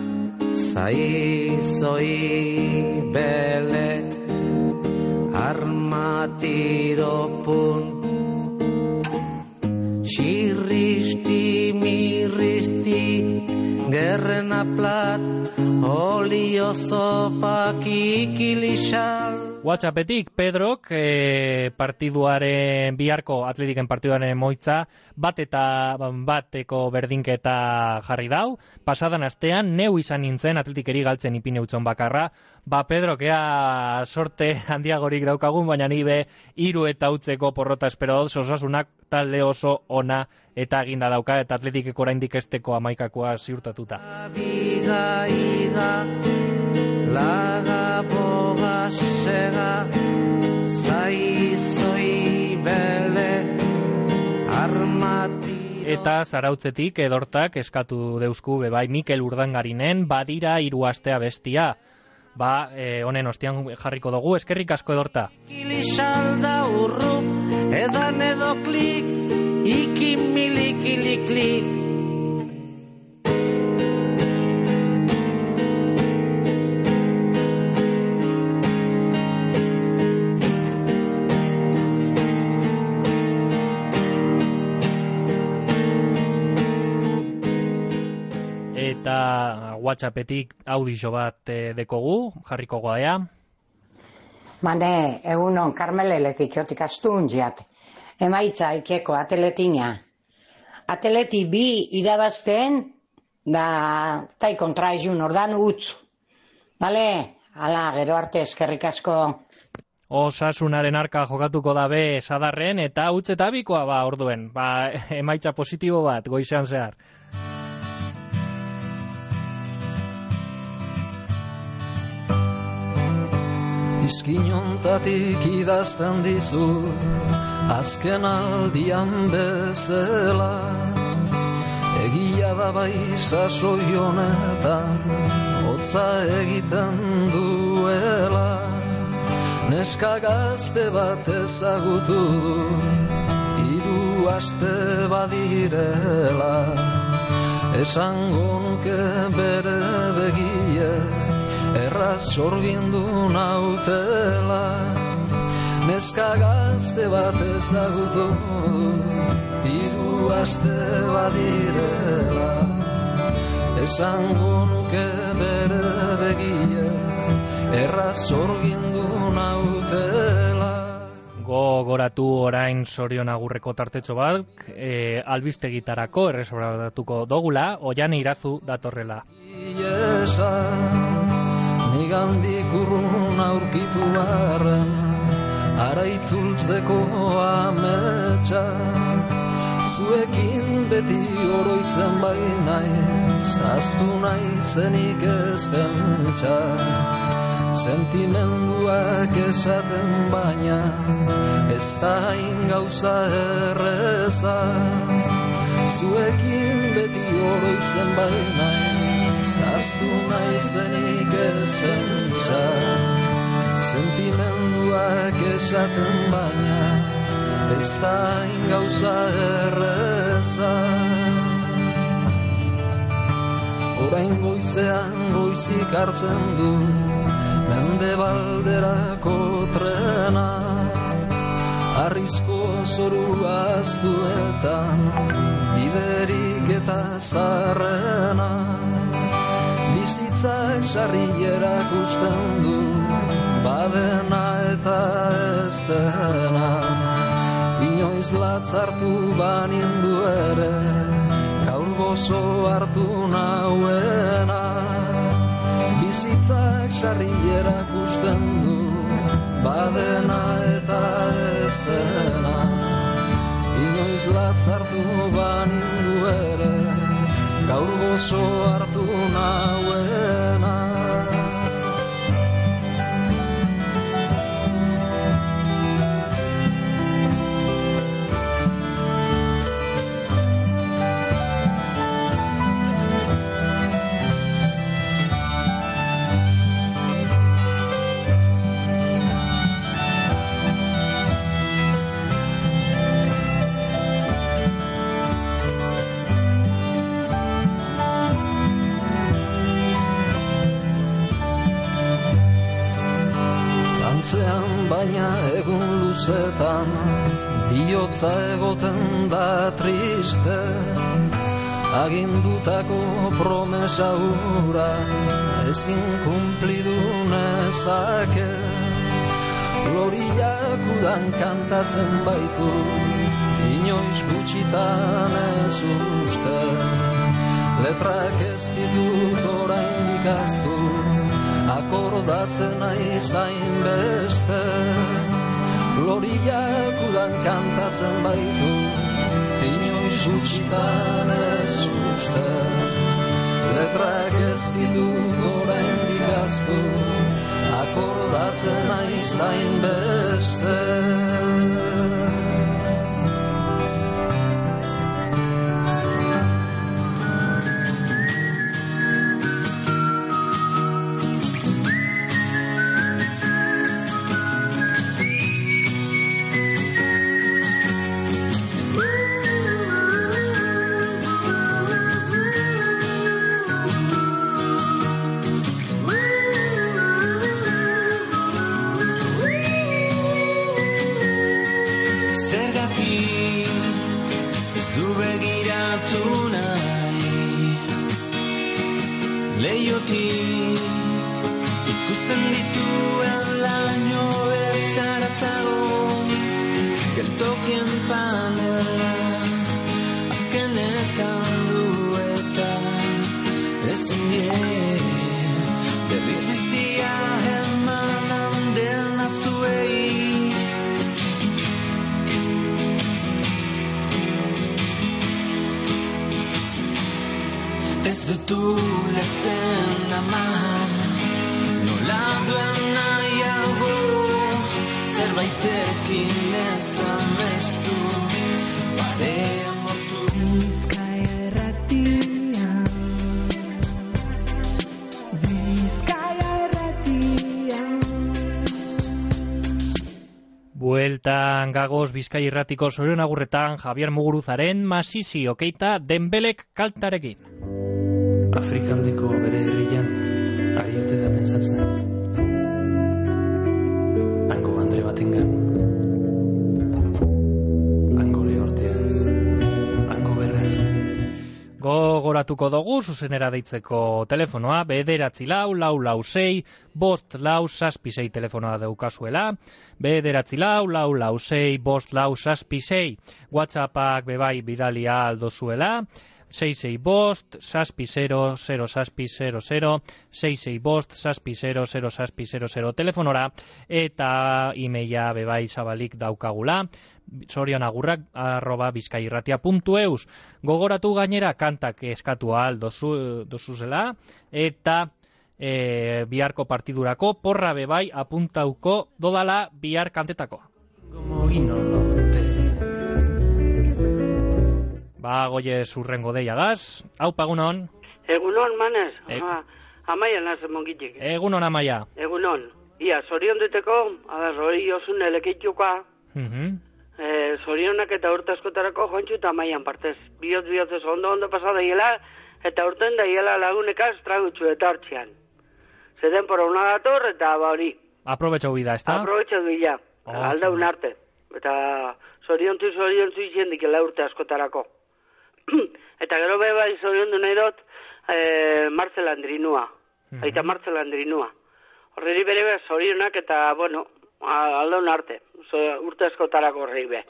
S9: zaizoi bele armatiropun Xirristi mirristi gerren aplat olio zopak ikilixal
S3: WhatsAppetik Pedrok partiduaren biharko Atletiken partiduaren moitza bateko berdinketa jarri dau. Pasadan astean neu izan nintzen Atletikeri galtzen ipine utzon bakarra. Pedrok ea sorte handiagorik daukagun, baina nibe 3 eta utzeko porrota espero dut. Osasunak talde oso ona eta eginda dauka, eta Atletikek oraindik esteko 11koa ziurtatuta. Laga bogasega zaizoi bele armati. Eta Zarautzetik Edortak eskatu deusku bebai Mikel Urdangarinen badira 3 astea bestia. Honen ostian jarriko dugu, eskerrik asko Edorta. Kilisalda urrup edan edo klik ikimilikili. Eta WhatsAppetik audio bat dekogu, jarriko goaia.
S21: Mane, egunon, Karmeleletik jotik astun jat. Emaitza ikeko atletina. Atleti 2 irabazten, da tai kontra izun ordan utz. Bale, ala, gero arte eskerrik asko.
S3: Osasunaren arka jokatuko dabe Sadarren, eta utz eta bikoa orduen. Emaitza positibo bat, goizean zehar.
S22: Izkinontatik idazten dizu azken aldian bezala, egia da bai sasoi honetan hotza egiten duela. Neska gazte bat ezagutu du 3 aste badirela, esango nuke bere begie erraz sorgindu nautela. Neska gazte bat ezagutu 3 aste badirela, esango nuke bere begie erraz sorgindu nautela.
S3: Gogoratu orain Sorion Agurreko tartetxo bat, albistegitarako erresobratuko dogula, Oiane Irazu datorrela.
S22: Nigandik urrun aurkitu barren, ara itzultzeko ametsa, zuekin beti oroitzen bainaiz, aztu naizenik ez pentsa. Sentimenduak esaten baina, ez da hain gauza erreza, zuekin beti oroitzen bainaiz, aztu naizenik ez pentsa. Sentimenduak esaten baina, ez da hain gauza erreza. Orain goizean goizik hartzen du Mendebalderako trena, arrizko zoru aztuetan biderik eta zarrena. Bizitzak sarrierak usten du badena eta ez dena. Inoiz latzartu banindu ere gaur gozo hartu nauena. Bizitzak sarrierak usten du badena eta ez dena. Inoiz latzartu banindu ere gaur gozo hartu nauena. Baina egun luzetan bihotza egoten da triste, agindutako promesa hura ezin kumplidu nezake. loriak udan kantatzen baitu, inoiz gutxitan ez uste, letrak ez ditut oraindik ahaztu, akordatzen aizain beste, loriak udan kantatzen baitu, inoiz gutxitan ez uste, letrak ez ditut oraindik ahaztu, akordatzen aizain beste.
S4: Ikusten dituen laino bezaratago, geltokien panela, azkenetan du eta ezin berriz bizia eman handen aztuei. Ez dut ulertzen ama, nola duen nahiago, zerbaitekin ezan bestu, parean mortu. Bizkaia erratia, Bizkaia erratia.
S3: Bueltan gagoz Bizkaia irratiko Sorion Agurretan Javier Muguruzaren Masisi okeita Denbelek kaltarekin.
S6: Afrikaldeko bere herrian ariote da pentsatzen, hango andre batengan, hango lehorteaz, hango berraz.
S3: Gogoratuko dugu zuzenera deitzeko telefonoa, 944-446-566 telefonoa daukazuela, 944-446-566 WhatsAppak bebai bidalia aldozuela, 665-600-600, 665-600-600 telefonora, eta emaila bebai zabalik daukagula, sorionagurrak@bizkairratia.eus. Gogoratu gainera kantak eskatu ahal dozuzela, eta biharko partidurako porra bebai apuntauko dodala bihar kantetako. Goie zurrengo deiagaz. Aupa, egunon.
S23: Egunon, manez. Amaia nazen mongitik.
S3: Egunon, Amaia.
S23: Egunon. Ia, zorion diteko, hori Josun elekitukoa. Zorionak eta urte askotarako joantxu eta Amaian partez. Bihotz ez ondo pasada hiela, eta urten da hiela lagunekaz tragutxu eta hartzean. Zeden por una dator eta hori.
S3: Aprobetxau bida, ez da?
S23: Aprobetxau bida. Aldaun arte. Eta zorion zu izien dikela urte askotarako. Eta gero bai zorion du nahi dut Martzelandrinua. Aita Martzelandrinua. Horreri bere zorionak eta, bueno, aldaun arte. Urte askotarako horrei be.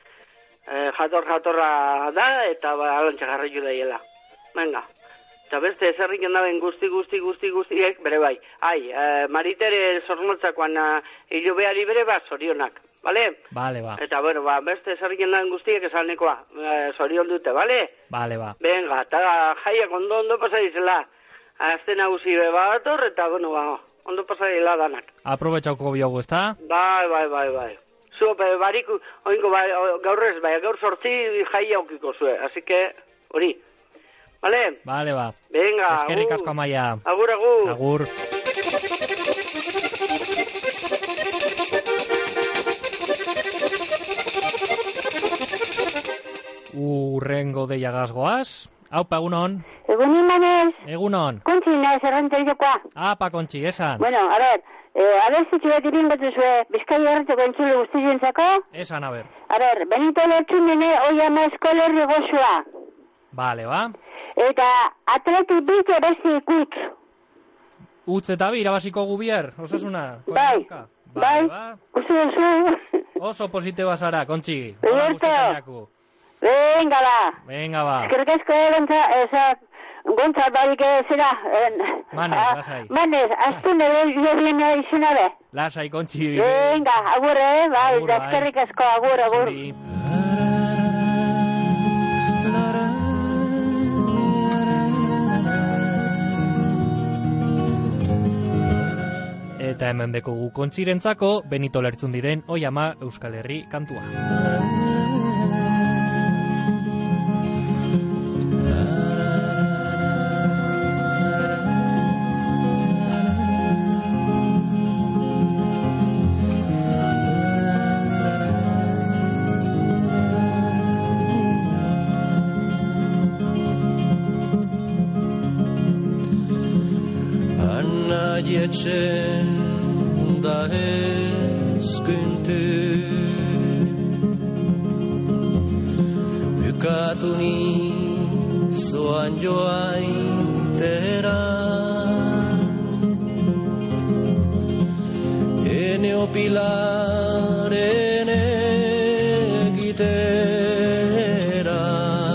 S23: Jatorra da eta alantxa garraio daiela. Venga. Eta beste ezerrik endaben guztiek bere bai. Maritere zornotzakoan hilobeari bere zorionak. Bale?
S3: Bale, ba.
S23: Eta, bueno, beste zerriken daen guztiek esanekoa. Zorion dute, bale?
S3: Bale, ba.
S23: Venga, eta jaiak ondo pasaizela. Azte nagusi bebator, eta, bueno, ondo pasaizela danak.
S3: Aprobetxauko biogu, ez da?
S23: Bai. Zu, barik, oinko, gaurrez, gaur sortzi jaia aukiko zue. Así que, hori. Bale?
S3: Bale, ba.
S23: Venga,
S3: eskerrik asko, Amaia.
S23: Agur.
S3: Agur. Urrengo deiagaz goaz. Aupa, egunon.
S24: Egunin, Manez.
S3: Egunon.
S24: Kontxi, nahi zerrenterizokoa.
S3: Apa, Kontxi, esan.
S24: Bueno, a ver zitzu bat irin batuzue Bizkaia erratzeko entzule guztientzako.
S3: Esan, a ver.
S24: Benito Lertxunene oia mazko lerri gozoa.
S3: Bale, ba.
S24: Eta atleti bite beste ikutz.
S3: Utz eta bi, irabaziko gubier, osasuna.
S24: Bai. Bai, uste duzu.
S3: Oso positiboa zara, Kontxi.
S24: Ederto. Venga, ba.
S3: Venga, ba.
S24: Eskerrik asko, Gontza, barik zera.
S3: Manez, lasai.
S24: Manez, aztu nire jobiena izena be.
S3: Lasai, Kontxi.
S24: Venga, agur, bai,
S3: Agur, bai.
S24: eskerrik asko, agur.
S3: Eta hemen bekogu Kontxirentzako Benito Lertzundiren Oi ama Euskal Herri kantua.
S22: Etxen da ezkuntu Bukatu nizoan joaintera Ene opilaren egitera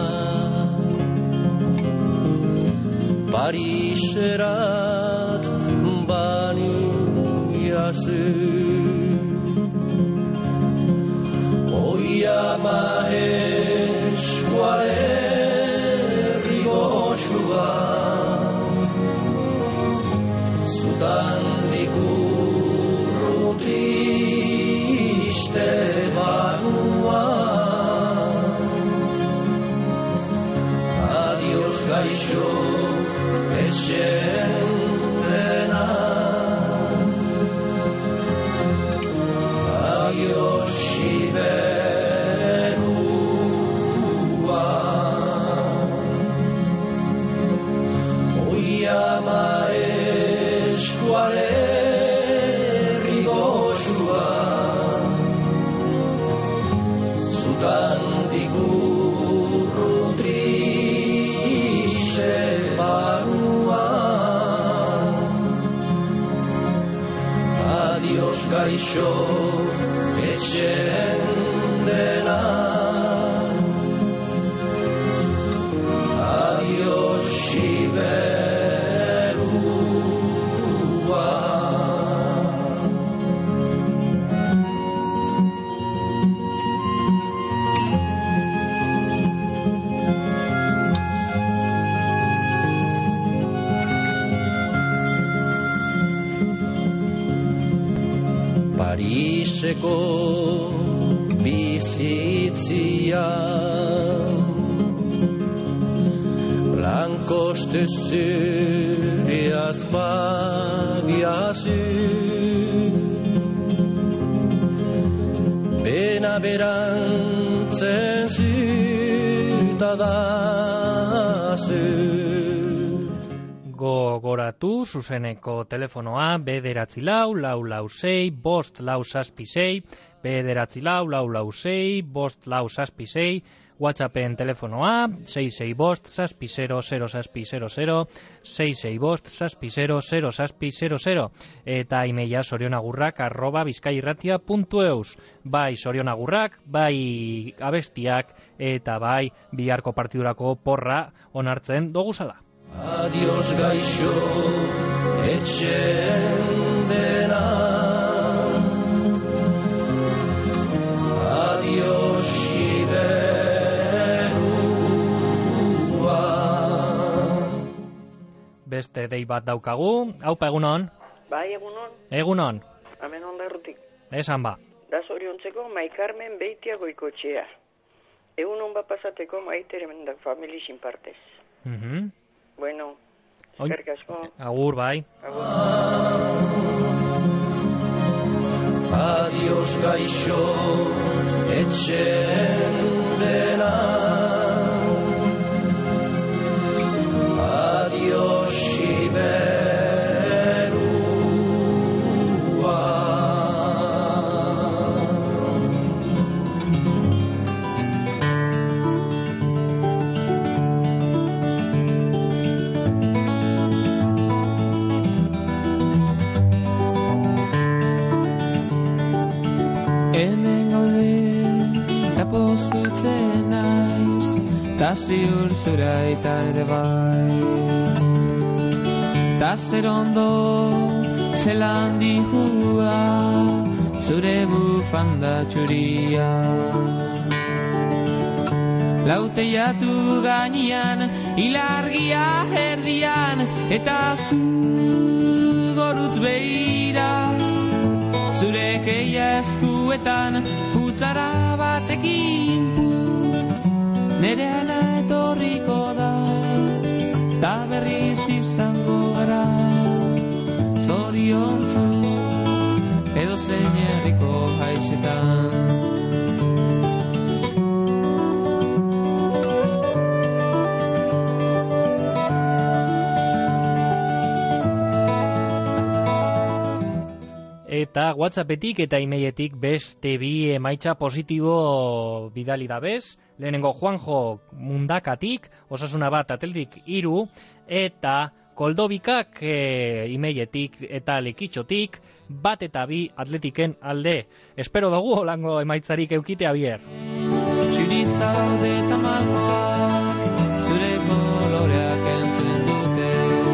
S22: Pariserat Oi ama eskualerri goxua Zutan dikurru triste banua Adios gaixo etxen dena Yoshibelua Oyama eskualerri goxua Zutan dikurru triste banua Adios gaixo etxen dena Adios Xibelua Pariseko bizitzia Blankoste zuriaz bagiazu Bena berantzen zutadazu
S3: Gogoratu zuzeneko telefonoa B944665566 B944665566 WhatsAppen telefonoa 665-660-600 665-660-600 eta emaila sorionagurrak@bizkairratia.eus. Bai sorionagurrak, bai abestiak eta bai biharko partidurako porra onartzen doguzala.
S22: Adios gaixo etxen dena Adios Xibelua
S3: Beste dei bat daukagu. Haupa, egunon?
S1: Bai, egunon.
S3: Egunon.
S1: Hemen ondarrutik.
S3: Esan ba.
S1: Da zoriontzeko Maikarmen Beitia goikotxea. Egunon bat pasateko Maiteren da familixin partez. Bueno, eskerrik asko.
S3: Agur, bai.
S22: Adios gaixo etxen dena Adios Xibelua
S2: galtzen naiz, ta ziur zura eta ere bai. Ta zer ondo zelan dihua, zure bufanda txuria. Lauteiatu gainean, ilargia erdian, eta zu gorutz behira. Zure keia eskuetan, putzara batekin putz, nere ana etorriko da, ta berriz izango gara. Zoriontzu, edo zein herriko haizetan.
S3: Eta WhatsAppetik eta emailetik beste bi emaitza positibo bidali dabez. Lehenengo Juanjo Mundakatik, osasuna bat Atletik 3, eta Koldobikak emailetik eta Lekitxotik, 1 eta 2 Atletiken alde. Espero dugu holango emaitzarik eukitea bier.
S2: Txurizaude eta malkoak, zure koloreak entzen dute.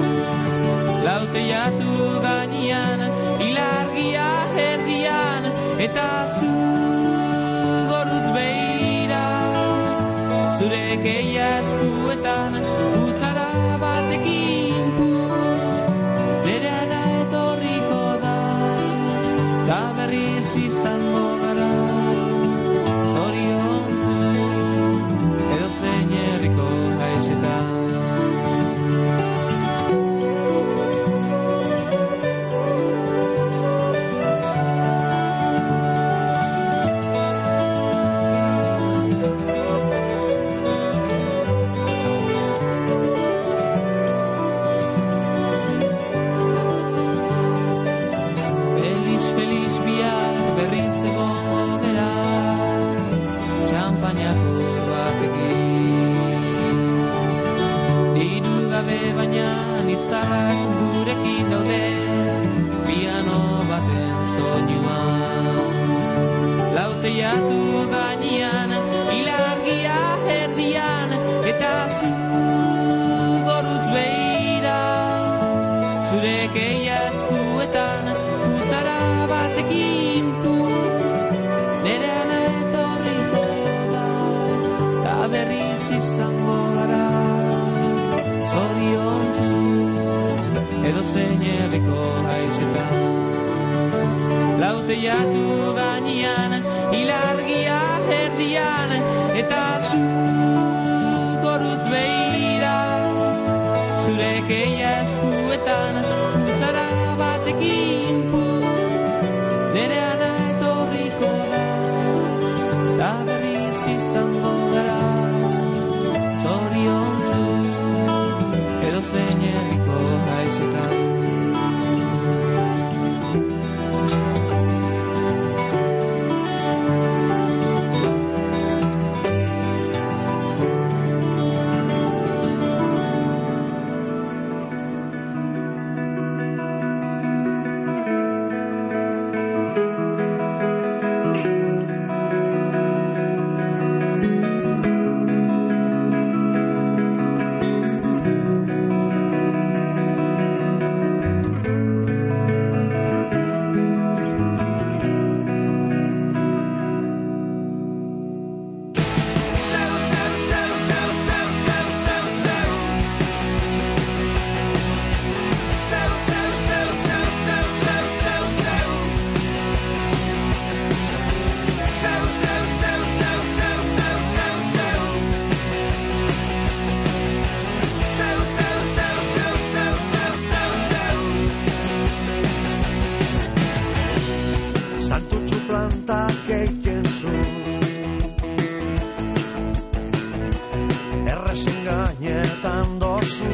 S2: Lauteiatu gainean, ilargia erdian, eta zu gorutz behira. Zure keia eskuetan, putzara batekin putz, nere ana etorriko da, ta berriz izango gara. Zoriontzu, edo zein herriko haizetan. Gurekin daude, piano baten soinuaz. Lauteiatu gainean, ilargia erdian, eta zu gorutz behira. Zure keia eskuetan, putzara batekin putz, nere ana etorriko da, ta berriz izango gara. Zoriontzu, edo zein herriko haizetan. Lauteiatu gainean, ilargia erdian, eta zu gorutz behira. Zure keia eskuetan, putzara batekin putz, nere ana etorriko da, ta berriz izango gara. Zoriontzu, edo zein herriko haizetan.
S5: gainetan dozu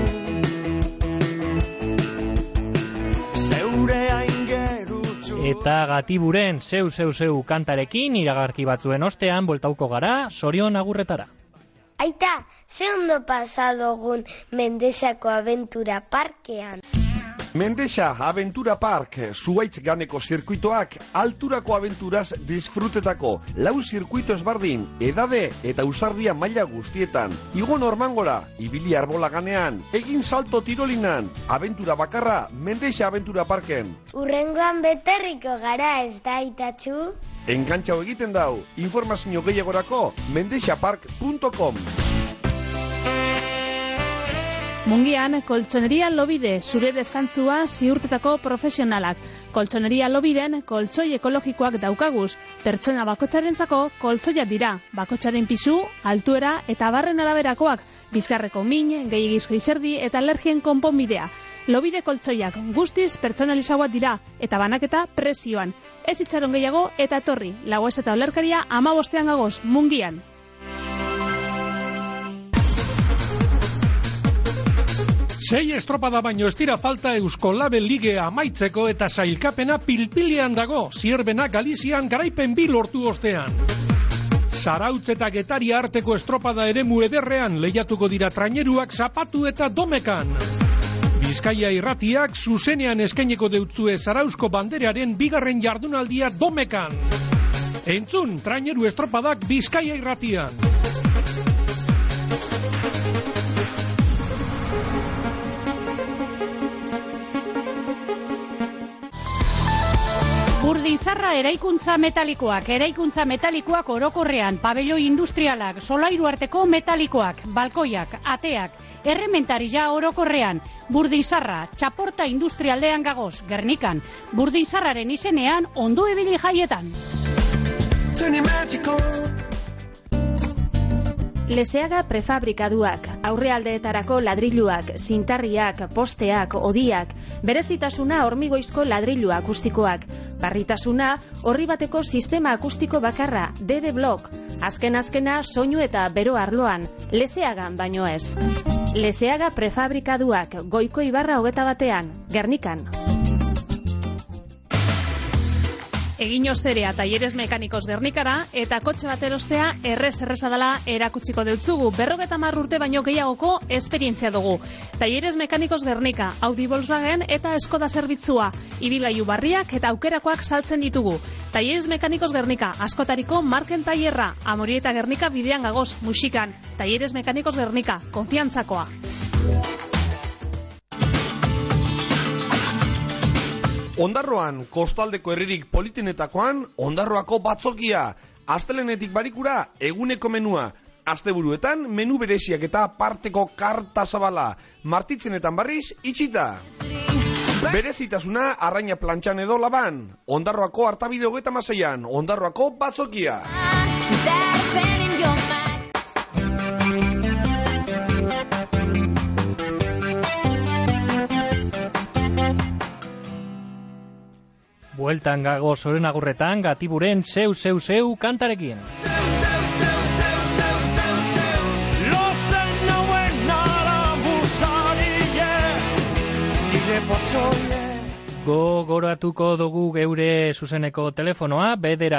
S5: zeure aingerutzu.
S3: Eta Gatiburen zeu kantarekin iragarki batzuen ostean bueltauko gara Sorion agurretara.
S7: Aita, ze ondo pasadogun Mendexako abentura parkean.
S12: Mendexa Aventura Park, Zuaitz ganeko zirkuitoak, alturako aventuraz disfrutetako, 4 zirkuito ezbardin, edade eta ausardia maila guztietan. Igo Normangora, ibili arbola ganean, egin salto tirolinan, aventura bakarra, Mendexa Aventura Parken.
S7: Urrengoan beterriko gara ez da itatxu?
S12: Engantxau egiten dau, informazio gehiagorako, mendexapark.com.
S17: Mungian, koltsoneria Lobide, zure deskantzua ziurtetako profesionalak. Koltsoneria Lobiden, koltsoi ekologikoak daukaguz. Pertsona bakotxarentzako koltsoiak dira. Bakotxaren pisu, altuera eta barren araberakoak. Bizkarreko min, gehiagizko izerdi eta alergien konponbidea. Lobide koltsoiak guztiz pertsonalizagoak dira eta banaketa prezioan. Ez itxaron gehiago eta etorri. Lagoez eta olerkaria 15 gagoz, Mungian.
S18: Sei estropada baino ez dira falta Eusko Label Lige amaitzeko eta sailkapena pilpilean dago, Zierbena Galizian garaipen 2 lortu ostean. Zarautz eta Getari arteko estropada eremu ederrean lehiatuko dira traineruak zapatu eta domekan. Bizkaia irratiak zuzenean eskaineko deutzue Zarauzko banderaren 2. jardunaldia domekan. Entzun traineru estropadak Bizkaia irratian.
S8: Burdizarra eraikuntza metalikoak orokorrean, pabelloi industrialak, solairu arteko metalikoak, balkoiak, ateak, errementaria orokorrean, Burdizarra, txaporta industrialdean gagoz, Gernikan, Burdizarraren izenean, ondo ebili jaietan.
S10: Leseaga prefabrikaduak, aurrealdeetarako ladriluak, zintarriak, posteak, odiak, berezitasuna hormigoizko ladrilu akustikoak, barritasuna horri bateko sistema akustiko bakarra, DB Block, azkena soinu eta bero arloan, Leseagan baino ez. Leseaga prefabrikaduak, Goiko Ibarra 21, Gernikan.
S17: Egin osterea Talleres Mekanikos Gernikara eta kotxe bat erostea erreza dela erakutsiko deutzugu. 50 urte baino gehiagoko esperientzia dugu. Talleres Mekanikos Gernika, Audi, Volkswagen eta Skoda zerbitzua. Ibilgailu barriak eta aukerakoak saltzen ditugu. Talleres Mekanikos Gernika, askotariko marken tailerra. Amorieta Gernika bidean gagoz, musikan. Talleres Mekanikos Gernika, konfiantzakoa.
S12: Ondarroan, kostaldeko herririk politenetakoan, Ondarroako batzokia. Astelenetik barikura, eguneko menua. Asteburuetan, menu bereziak eta parteko karta zabala. Martitzenetan barriz, itxita. Berezitasuna, arraina plantxan edo laban. Ondarroako artabide 36an, Ondarroako batzokia.
S3: Bueltan gago zoren agurretan, Gatiburen zeu kantarekin. Gogoratuko dugu geure zuzeneko telefonoa,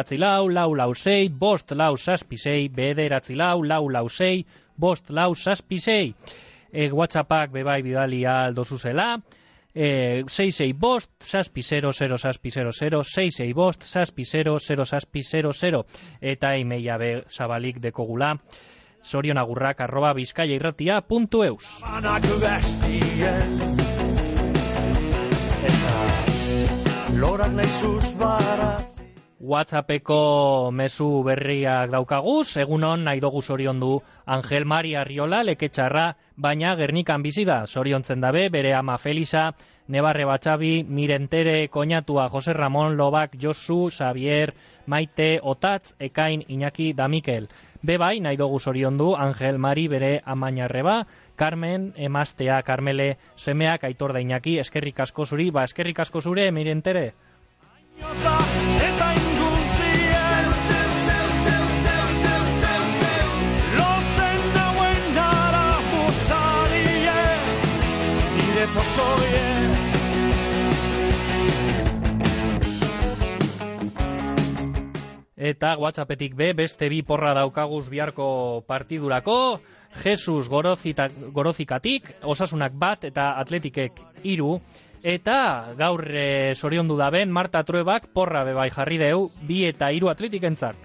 S3: 944-446-566, 944-446-566. WhatsAppak bebai bidali aldo zuzela. 665-600-600 eta emaila be zabalik dekogula sorionagurrak@bizkaiairratia.eus. WhatsAppeko mezu berriak daukaguz, egunon nahi dugu zoriondu Angel Mari Arriola leketxarra, baina Gernikan bizi da, zoriontzen dabe bere ama Felisa, Nebarre Batxabi, Mirentere, Koñatua, Jose Ramon, Lobak, Josu, Xavier, Maite, Otatz, Ekain, Iñaki, da Mikel. Bebai nahi dugu zoriondu Angel Mari bere amainarreba, Carmen, emaztea, Carmele, semeak, Aitor da Iñaki, eskerrik asko zuri, eskerrik asko zure, Mirentere. Eta WhatsAppetik beste 2 porra daukaguz biharko partidurako. Jesus Gorozikatik, Osasunak 1 eta Atletikek 3. Eta gaur soriondu daben Marta Truebak porra bebai jarri deu 2 eta 3 atletikentzat.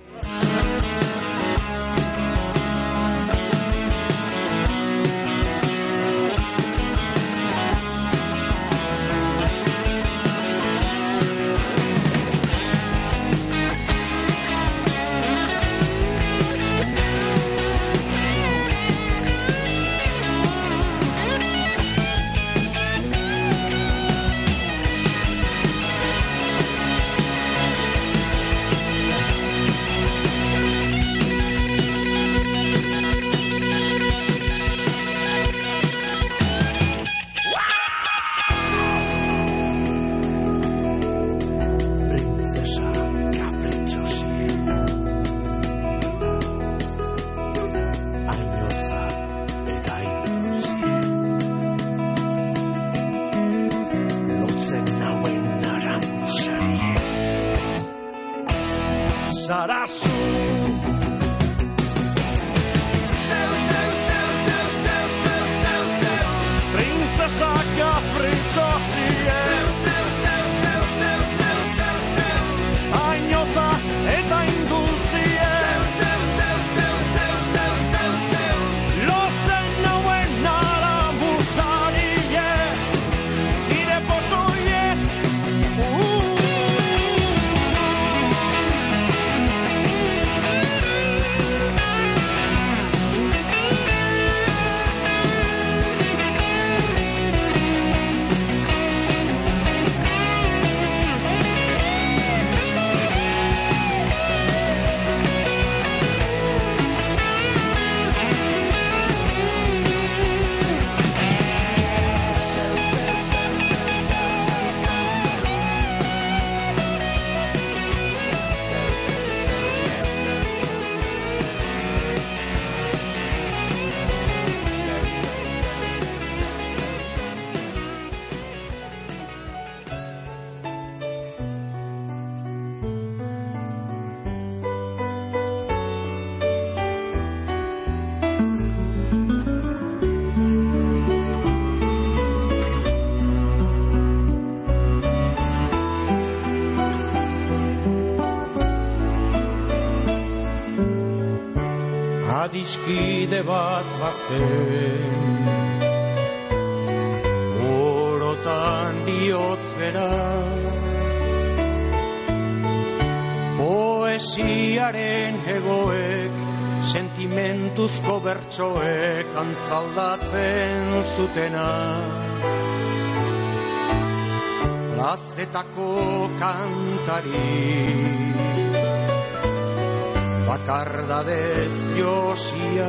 S5: Zarazu Princesa kapritxosie Ainoza eta indultzie Lotzen nauen aramusarie Nire pozoie
S22: Adiskide bat bazen Orotan bihotz bera Poesiaren hegoek Sentimentuzko bertsoek Antzaldatzen zutena Plazetako kantari Bakardadez josia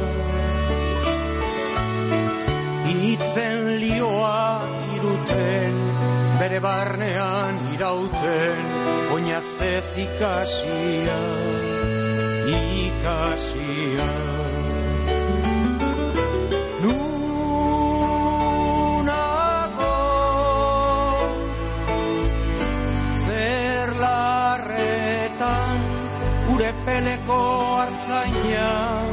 S22: Itzen lioa iruten Bere barnean irauten Oinazez ikasia Ikasia Nunago Zer larretan Gure peleko hartzaina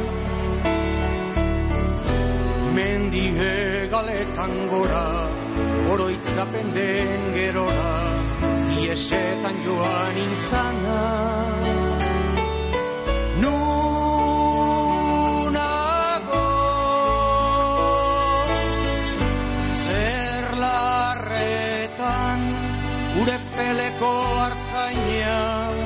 S22: Mendie galetan gora Oroitzapen den gerora Iesetan joan intzana Nunago Zer larretan Gure peleko hartzaina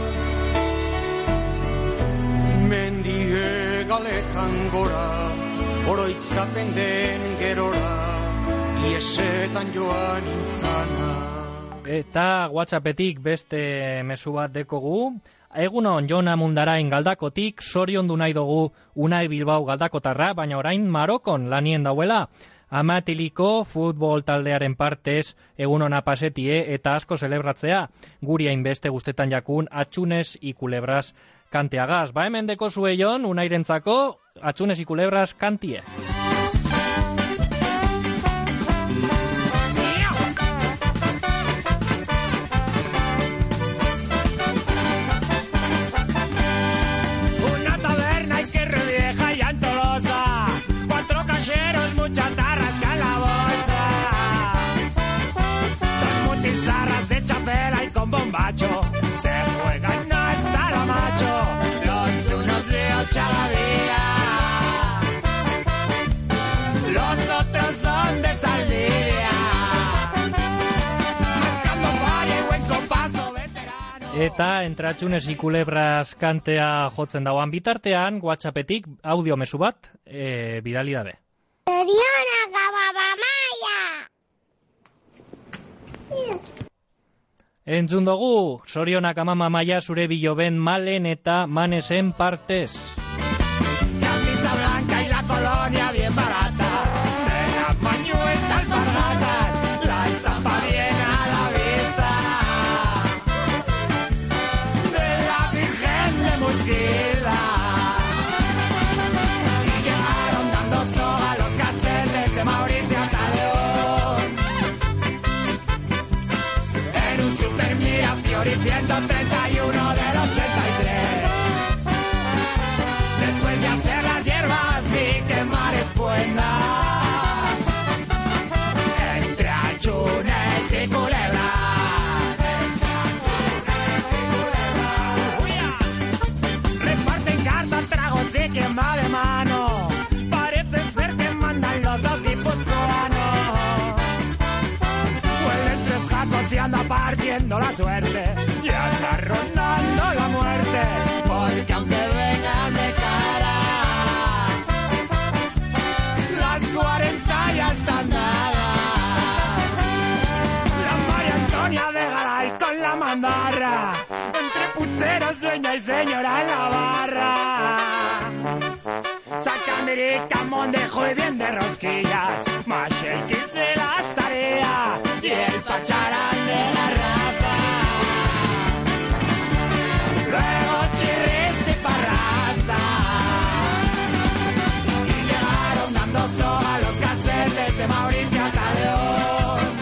S22: Mendie galetan gora, oroitzapen den gerora, iesetan joan intzana.
S3: Eta WhatsAppetik beste mezu bat dekogu. Egunon Jona Mundarain Galdakotik, soriondu nahi dugu Unai Bilbao Galdakotarra, baina orain Marokon lanien dauela. Amatiliko futbol taldearen partez egunona pasetie eta asko zelebratzea. Guri hainbeste guztetan jakun Atxunes y Culebras kanteagaz. Ba hemen deko zueion, unairentzako Atxunes y Culebras kantie.
S5: Una taberna y que revieja y antolosa, 4 cacheros, muchas tarras, calaboza.
S3: Eta entratxunez ikulebraz kantea jotzen dauan bitartean, WhatsAppetik audio mezu bat bidali dabe.
S7: Zorionak ababamaia!
S3: Entzun dugu, zorionak amamamaia zure biloben Malen eta Manesen partez.
S5: Camisa blanca y la colonia bien barata, de la pañuelas alpargatas, la estampa bien a la vista, de la Virgen de Mosquila. Y llegaron dando soga los casetes de Mauricio León. En un Super Mira Fiori 131 del 83. Después de hacer las hierbas y quemar espuelas, entre achunes y culebras, reparten cartas, tragos y quema de mano. Parece ser que mandan los dos guipuzcoanos. Huelen tres jacos y anda partiendo la suerte, y anda rondando la muerte, porque aunque vengan de cara, las 40 ya están dadas. La María Antonia de Garay con la mandarra, entre pucheros, dueña y señora en la barra. Saca América, Mondejo y bien de rosquillas, más el kit de las tareas y el pacharán de la rapa. Luego chirris y parrasta, y llegaron dando soga los casetes de Mauricio León.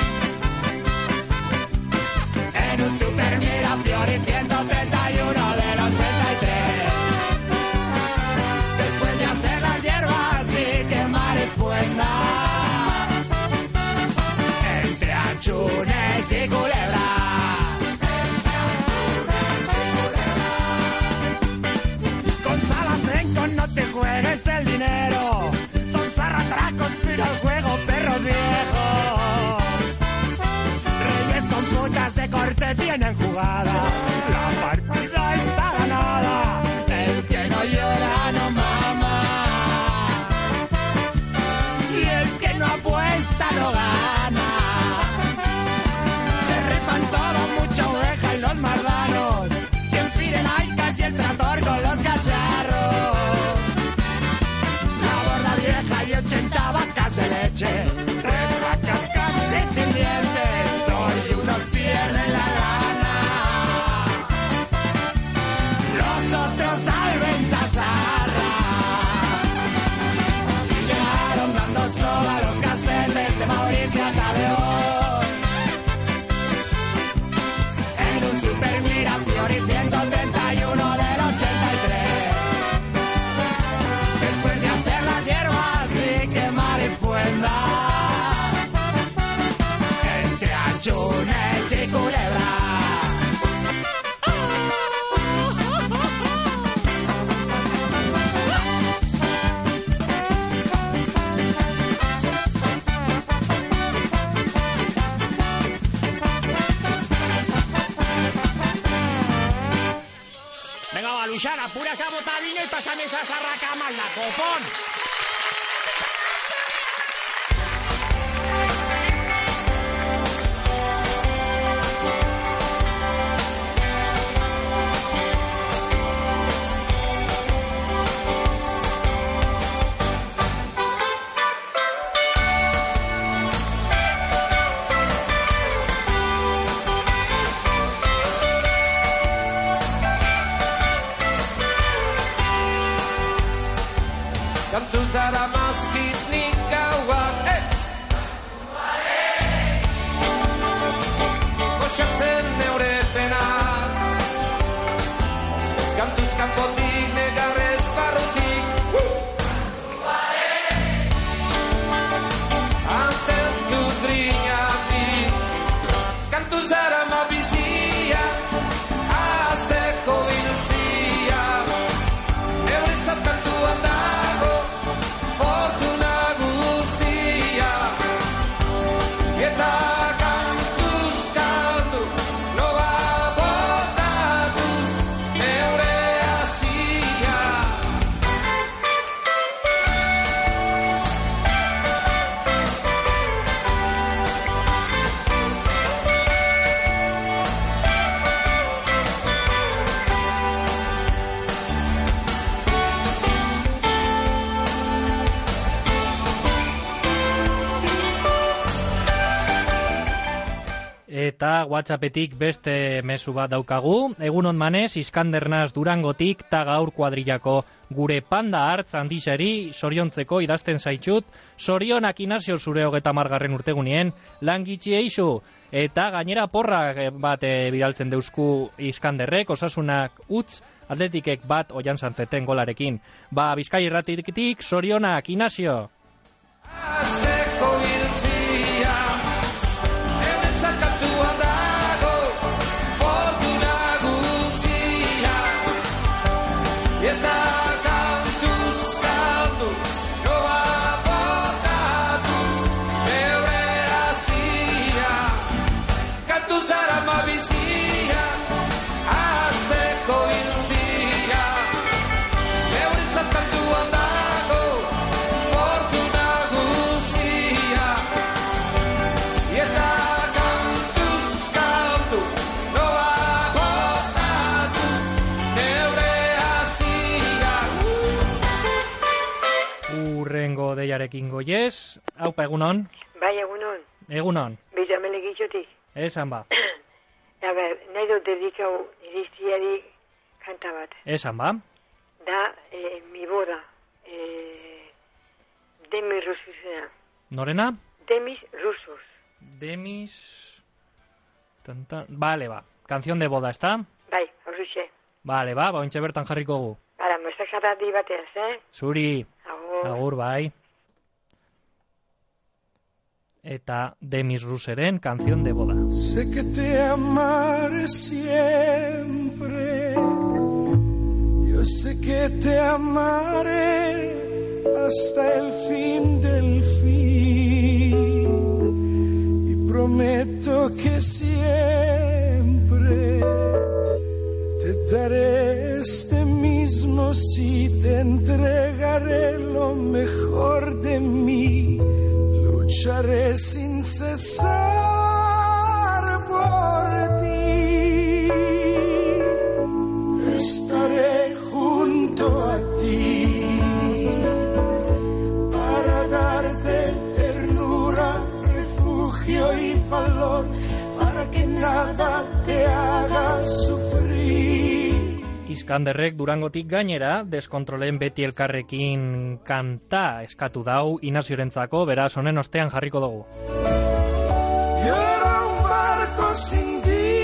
S5: En un Super Mira Fiori 131 del 83. Después de hacer las hierbas y quemar espuelas, entre achunes y culebras, con Salacenco no te juegues el dinero, son zarratracos, pero el juego perros viejos. Reyes con putas de corte tienen jugada, la partida está ganada, el que no llora no mama, y el que no apuesta no gana. Se repan todo, mucha oveja y los mardanos, quien piden aicas y el trator con los cacharros. La borda vieja y 80 vacas de leche, retacas casi sin dientes, soy unos pierden la gana, los otros al ventazarra. Y llegaron dando soga los casetes de Mauricio León. En un Super Mira Fiori 131 del 83. Después de hacer las hierbas y quemar espuelas, entre achunes y culebras. Venga, va, Luixar, apura esa botadilla y pásame esa zarraca más la copón.
S2: Kantu zara mazkitnik gauak, goxatzen neure pena, kantuz kanpotik negarrez barrutik, azten dut brinatik, kantu zara mabizia, azteko biltzia, neurezat kantuan dago, fortuna
S3: Eta WhatsAppetik beste mezu bat daukagu. Egunon manez, Iskandernaz Durangotik ta gaur kuadrillako gure panda hartz handixari soriontzeko idazten zaitut. Sorionak Inazio zure 30. urtegunien lan gitxi eixu. Eta gainera porra bat bidaltzen deusku Iskanderrek, Osasunak utz, Atletikek bat oian zantzeten golarekin. Ba, Bizkai Irratitik sorionak Inazio.
S4: Azteko iltzia, hemen zakatua dago, fortuna guzia, eta kantuz kaldu, joa botatu, beure hazia, kantuz dara mabizia, azteko iltzia, beure zakatua dago, fortuna guzia, eta kantuz kaldu, noa botatu, neure hazia.
S3: Urrengo deiarekin goiez. Aupa, egunon.
S13: Bai, egunon.
S3: Egunon.
S13: Bizamele gitxotik.
S3: Esan ba.
S13: A ber, nahi dut dedikau iristiari kanta bat.
S3: Esan ba.
S13: Da, mi boda. Demis Rusuzena.
S3: Norena?
S13: Demis Rusus.
S3: Demis... Vale, ba. Canción de boda, ¿está?
S13: Bai, horruxe.
S3: Vale, ba, ointxe bertan jarriko gu.
S13: Ara, mesakatati bateaz,
S3: Zuri.
S13: Agur.
S3: Agur, bai. Eta Demis Ruseren Canción de boda.
S4: Sé que te amaré siempre, yo sé que te amaré hasta el fin del fin, y prometo que siempre te daré este mismo sí, te entregaré lo mejor de mí. Lucharé sin cesar por ti, estaré junto a ti para darte ternura, refugio y valor, para que nada te haga sufrir.
S3: Iskanderrek Durangotik gainera, deskontrolen beti elkarrekin kanta eskatu dau Inaziorentzako, beraz honen ostean jarriko dugu.
S4: Yo era un barco sin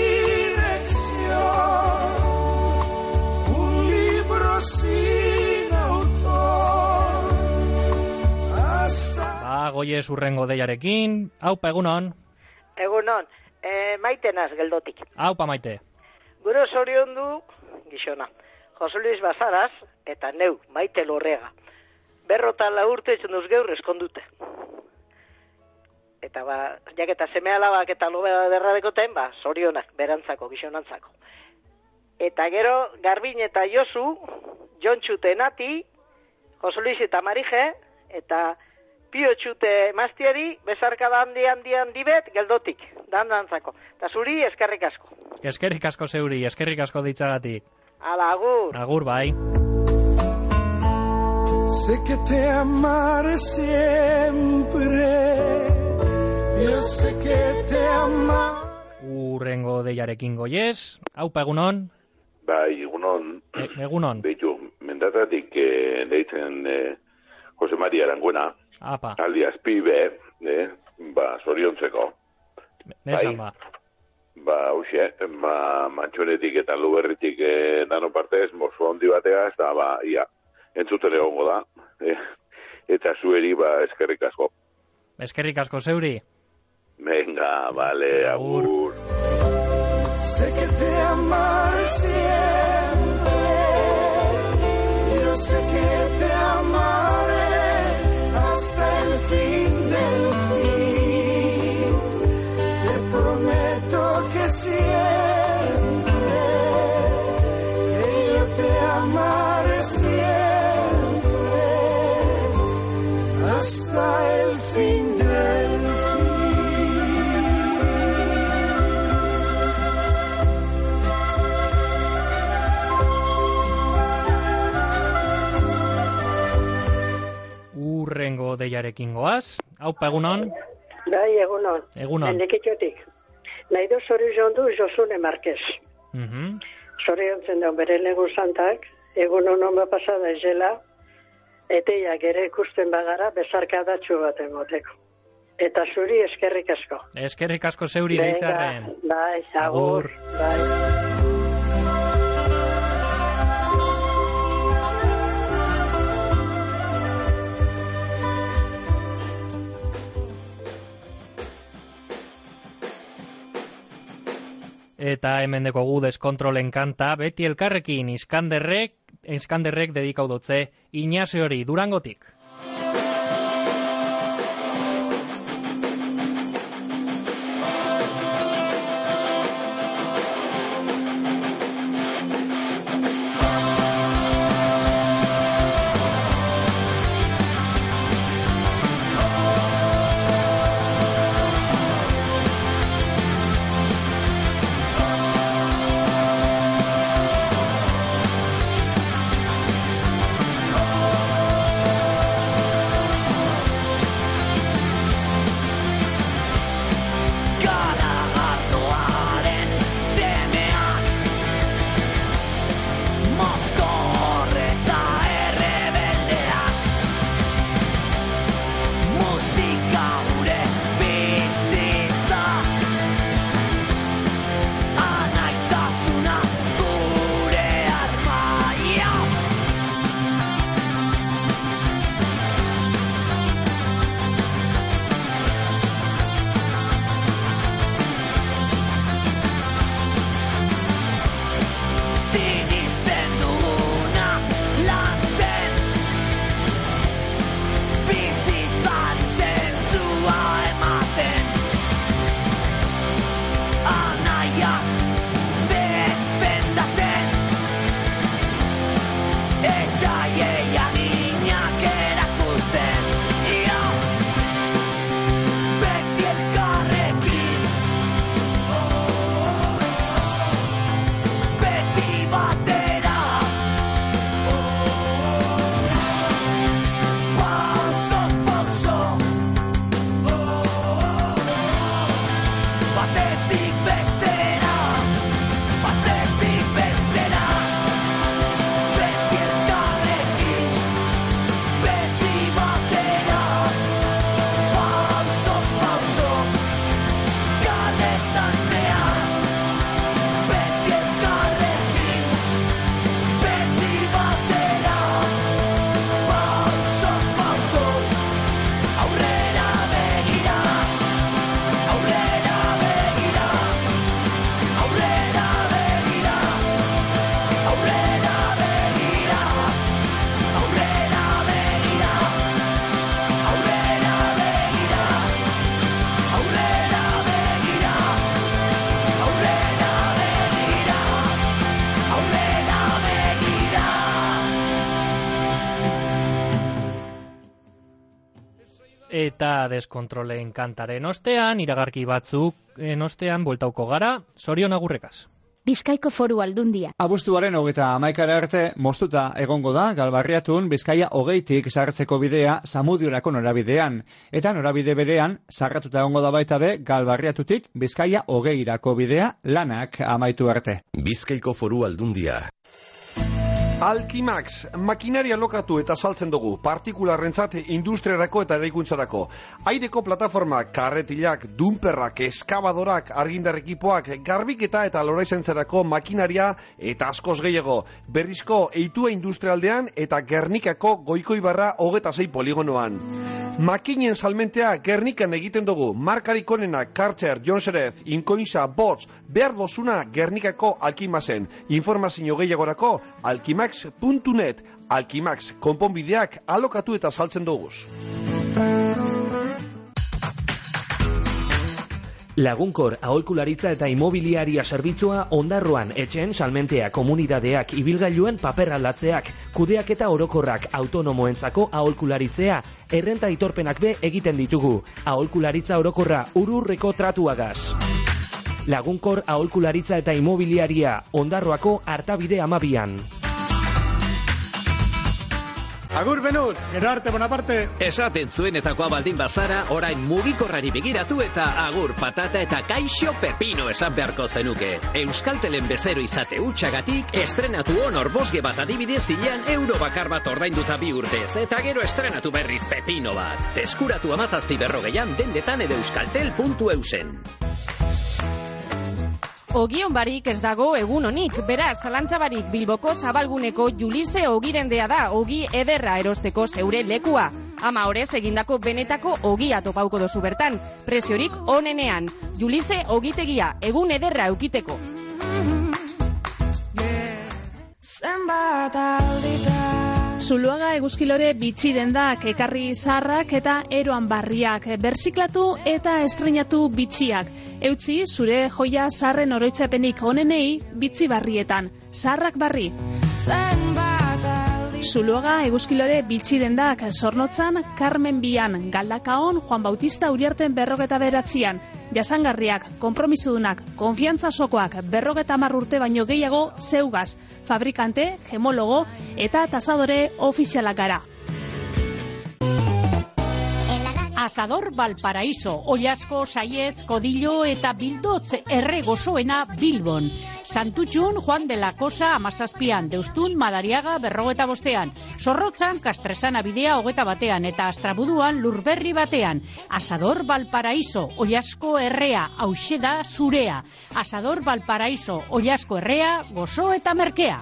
S4: dirección, un libro sin autor, hasta...
S3: Ba, goiez urrengo deiarekin. Aupa, egunon.
S14: Egunon, maitenaz geldotik.
S3: Aupa, maite.
S14: Gure zorion du gizona. Jose Luis Bazaraz eta neu, Maite Lorrega. 54 urte itzen duz geur eskondute. Eta ba, jaketa seme alabak eta lobea derradekoten, ba, zorionak, berantzako, gizonantzako. Eta gero, Garbin eta Josu, Jontxu Tenati, Jose Luis eta Marije, eta Pio Txute Maztiari, bezarkada handi bet, geldotik, dantzako. Eta zuri, eskerrik asko.
S3: Eskerrik asko zeuri, eskerrik asko ditzagatik.
S14: Ala, agur.
S3: Agur, bai.
S4: Sé que te amaré siempre, yo sé que te amaré.
S3: Urrengo deiarekin goiez. Aupa, egunon.
S15: Bai, egunon.
S3: Egunon.
S15: Beitu, mendatatik deitzen Jose Maria Aranguena.
S3: Apa.
S15: Alias Pibe, ba, zoriontzeko.
S3: Nesan ba.
S15: Ba, hoxe, ba, Mantxonetik eta Luberritik dano partez, mozu handi batea, eta ba, ia, entzuten egongo da. Eta zueri, ba, eskerrik asko.
S3: Eskerrik asko zeuri.
S15: Venga, vale, agur.
S4: Sé que te amaré siempre, yo sé que te amaré hasta el fin del fin. Te prometo que siempre, que yo te amaré siempre hasta el fin del fin.
S3: Urrengo deiarekin goaz. Aupa, egunon.
S13: Bai, egunon.
S3: Egunon.
S13: Mendekitxotik.
S11: Nahi du zorion du Josune Marquez. Zoriontzen da bere legun santak, egun honon pasada ezela, eteiak ere ikusten bagara bezarkadatxu bat emoteko. Eta zuri eskerrik asko.
S3: Eskerrik asko zeuri leitzarren.
S11: Bai, agur. Bai.
S3: Eta hemen dekogu deskontrolen kanta, beti elkarrekin Iskanderrek dedikau dotze Inaseori Durangotik. Eta deskontrolen kantaren ostean, iragarki batzuk ostean bueltauko gara, Sorion agurrekaz.
S16: Bizkaiko Foru Aldundia.
S19: Abuztuaren 31 arte moztuta egongo da Galbarriatun Bizkaia 20tik sartzeko bidea Zamudiorako norabidean. Eta norabide berean sarratuta egongo da baita be Galbarriatutik Bizkaia 20irako bidea lanak amaitu arte.
S20: Bizkaiko Foru Aldundia.
S12: Alkimax, makinaria lokatu eta saltzen dugu, partikularrentzat industriarako eta eraikuntzarako. Aireko plataformak, karretilak, dumperrak, eskabadorak, argindar ekipoak, garbiketa eta loraizentzarako makinaria eta askoz gehiago. Berrizko eitua industrialdean eta Gernikako Goikoibarra 26 poligonoan. Makinen salmentea Gernikan egiten dugu, markarik onena, Karcher, Jonserez, Inkoinza, Bots, behar dozuna Gernikako Alkimaxen. Informazio gehiagorako, alkimax.net, Alkimax, konponbideak alokatu eta saltzen duguz.
S25: Lagunkor aholkularitza eta imobiliaria zerbitzua Ondarroan etxeen salmentea komunidadeak ibilgailuen paper aldatzeak, kudeak eta orokorrak autonomoentzako aholkularitzea, errenta aitorpenak be egiten ditugu. Aholkularitza orokorra ururreko tratuagaz. Lagunkor aholkularitza eta imobiliaria Ondarroako Artabide 12an.
S6: Agur benut, gero arte Bonaparte.
S9: Esaten zuenetakoa baldin bazara, orain mugikorrari begiratu eta agur patata eta kaixo pepino esan beharko zenuke. Euskaltelen bezero izate utxagatik, estrenatu honor bosge bat adibidez zilean euro bakar bat ordainduta 2 urtez, eta gero estrenatu berriz pepino bat. Eskuratu 17:40 dendetan edo euskaltel.eusen.
S21: Ogion barik ez dago egun honik, beraz, zalantza barik Bilboko zabalguneko Julise ogirendea da, ogi ederra erosteko zeure lekua. Ama horrez egindako benetako ogia topauko dozu bertan, preziorik onenean. Julise ogitegia, egun ederra eukiteko.
S17: Zuluaga eguzkilore bitxi dendak, ekarri zarrak eta eroan barriak, berziklatu eta estrenatu bitxiak. Eutzi zure joia zarren oroitzapenik onenei bitzi barrietan, zarrak barri. Zuluaga eguzkilore bitxi dendak, Zornotzan, Carmen Bian, Galdakaon, Juan Bautista Uriarten 59an, jasangarriak, konpromisodunak, konfiantza sokoak, 50 urte baino gehiago zeugaz, fabrikante, gemologo eta tasadore ofizialak gara.
S8: Asador Valparaíso, Ollasko, Saietz, Kodillo eta Bildotz erre gozoena Bilbon. Santutxun, Juan de la Cosa 17an, Deustun, Madariaga 55an, Zorrotzan, Kastresana bidea 21an eta Astrabuduan Lurberri batean. Asador Valparaíso, Ollasko errea, hauxe da zurea. Asador Valparaíso, Ollasko errea, gozo eta merkea.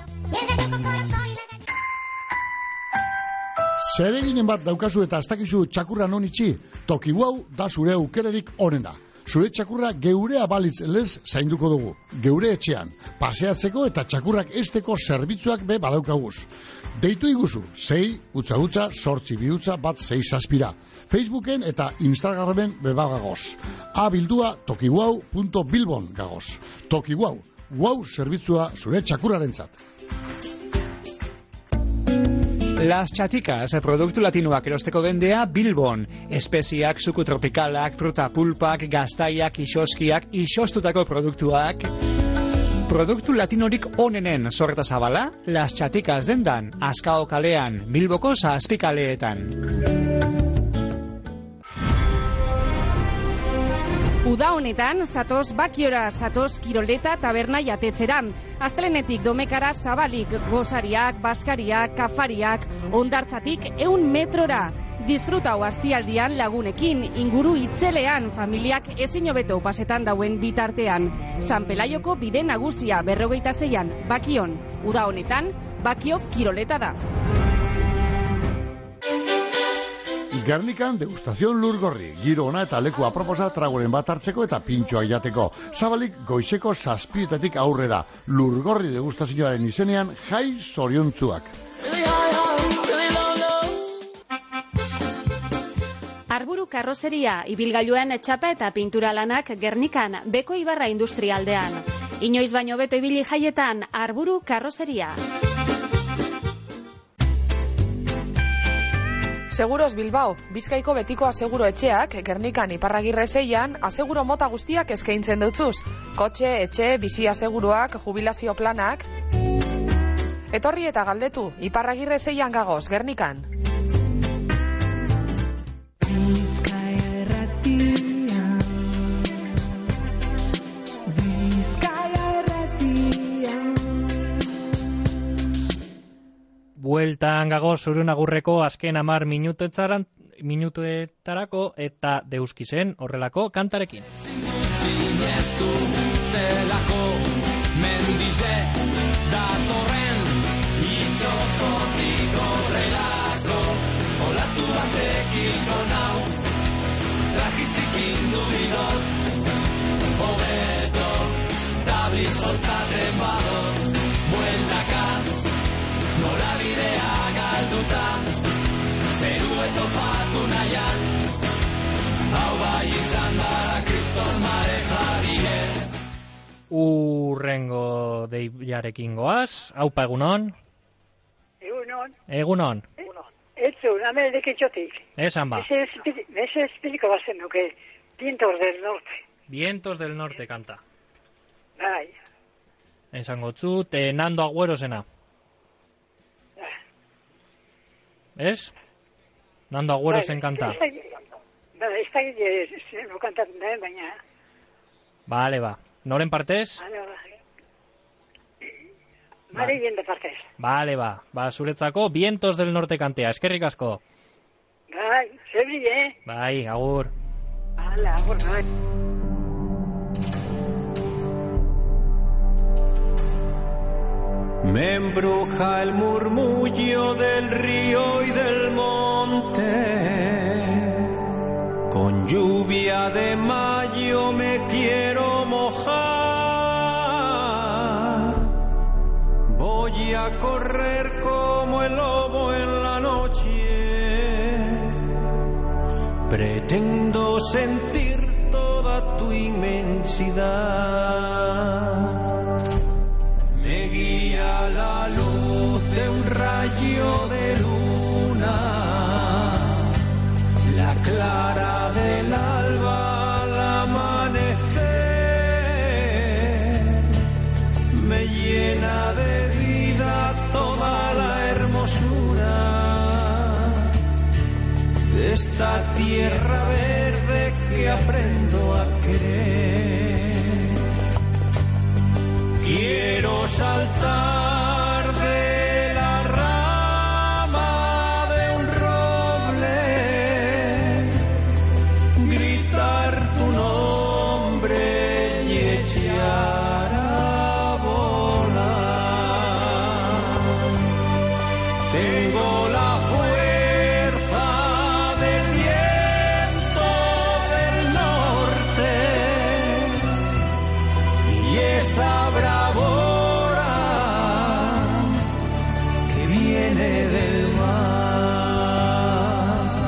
S23: Zereginen bat daukazu eta aztakizu txakurra non itxi, toki guau da zure aukerarik onena. Zure txakurra geurea balitz lez zainduko dugu. Geure etxean, paseatzeko eta txakurrak esteko zerbitzuak be badaukaguz. Deitu iguzu, 6 utza 8 2 1 6 zazpira. Facebooken eta Instagramen bebagagoz. Abildua tokiguau.bilbon gagoz. Toki guau, guau zerbitzua zure txakurrarentzat.
S19: Las Chaticas, produktu latinoak erosteko dendea Bilbon. Espeziak, suku tropikalak, fruta pulpak, gaztaiak, isoskiak, isostutako produktuak. Produktu latinorik onenen zorreta zabala, Las Chaticas dendan, Azkao kalean, Bilboko zazpikaleetan.
S21: Uda honetan, zatoz Bakiora, zatoz Kiroleta taberna jatetzeran. Astelenetik domekara zabalik, gozariak, baskariak, kafariak, ondartzatik 100 metrora. Disfrutau astialdian lagunekin, inguru itzelean, familiak ezin hobeto pasetan dauen bitartean. San Pelaioko bide nagusia 56an, Bakion. Uda honetan, Bakio Kiroleta da.
S23: Gernikan degustazion Lurgorri, giro ona eta leku aproposa tragoren bat hartzeko eta pintxoak jateko. Zabalik goizeko 7:00 aurrera. Lurgorri degustazioaren izenean jai zoriontzuak.
S10: Arburu karrozeria, ibilgailuen txapa eta pintura lanak Gernikan, Beko Ibarra industrialdean. Inoiz baino beto ibili jaietan, Arburu karrozeria.
S24: Seguros Bilbao, Bizkaiko betiko aseguro etxeak, Gernikan Iparragirre 6an, aseguro mota guztiak eskaintzen dutzuz. Kotxe, etxe, bizi aseguroak, jubilazio planak. Etorri eta galdetu, Iparragirre 6an gagoz, Gernikan.
S3: Bueltan gago zurun agurreko azken 10 minutuetarako eta deuskizen horrelako kantarekin.
S2: Sinestu zelako mendize datorren itxosotik horrelako olatu batekiko nau trajizikin duidot hobeto tabli soltaten badot bueltaka nola bidea galduta zeru etopatu nahian hau bai izan dara kriston mareja die.
S3: Urrengo deiarekin goaz, haupa egunon. Egunon.
S11: Etzu, nameldek etxotik.
S3: Esan ba.
S11: Mese espiriko bazen nuke, Vientos del Norte.
S3: Vientos del Norte kanta.
S11: Bai.
S3: Esango txut, Nando Agüero zena. ez? Nando Agüero zen kanta.
S13: Ez da no kantatzen da, baina...
S3: Bale, ba. Noren partez?
S13: Mare jende partez.
S3: Bale, ba. Ba, zuretzako, Vientos del Norte kantea. Eskerrik asko.
S13: Bai, zebri,
S3: Bai, agur.
S13: Bale, agur, bai.
S4: Me embruja el murmullo del río y del monte, con lluvia de mayo me quiero mojar, voy a correr como el lobo en la noche, pretendo sentir toda tu inmensidad. Me guía la luz de un rayo de luna, la clara del alba al amanecer, me llena de vida toda la hermosura de esta tierra verde que aprendo a querer. Quiero saltar de la rama de un roble, gritar tu nombre y echar a volar. Tengo la fuerza del viento del norte y esa bravura que viene del mar.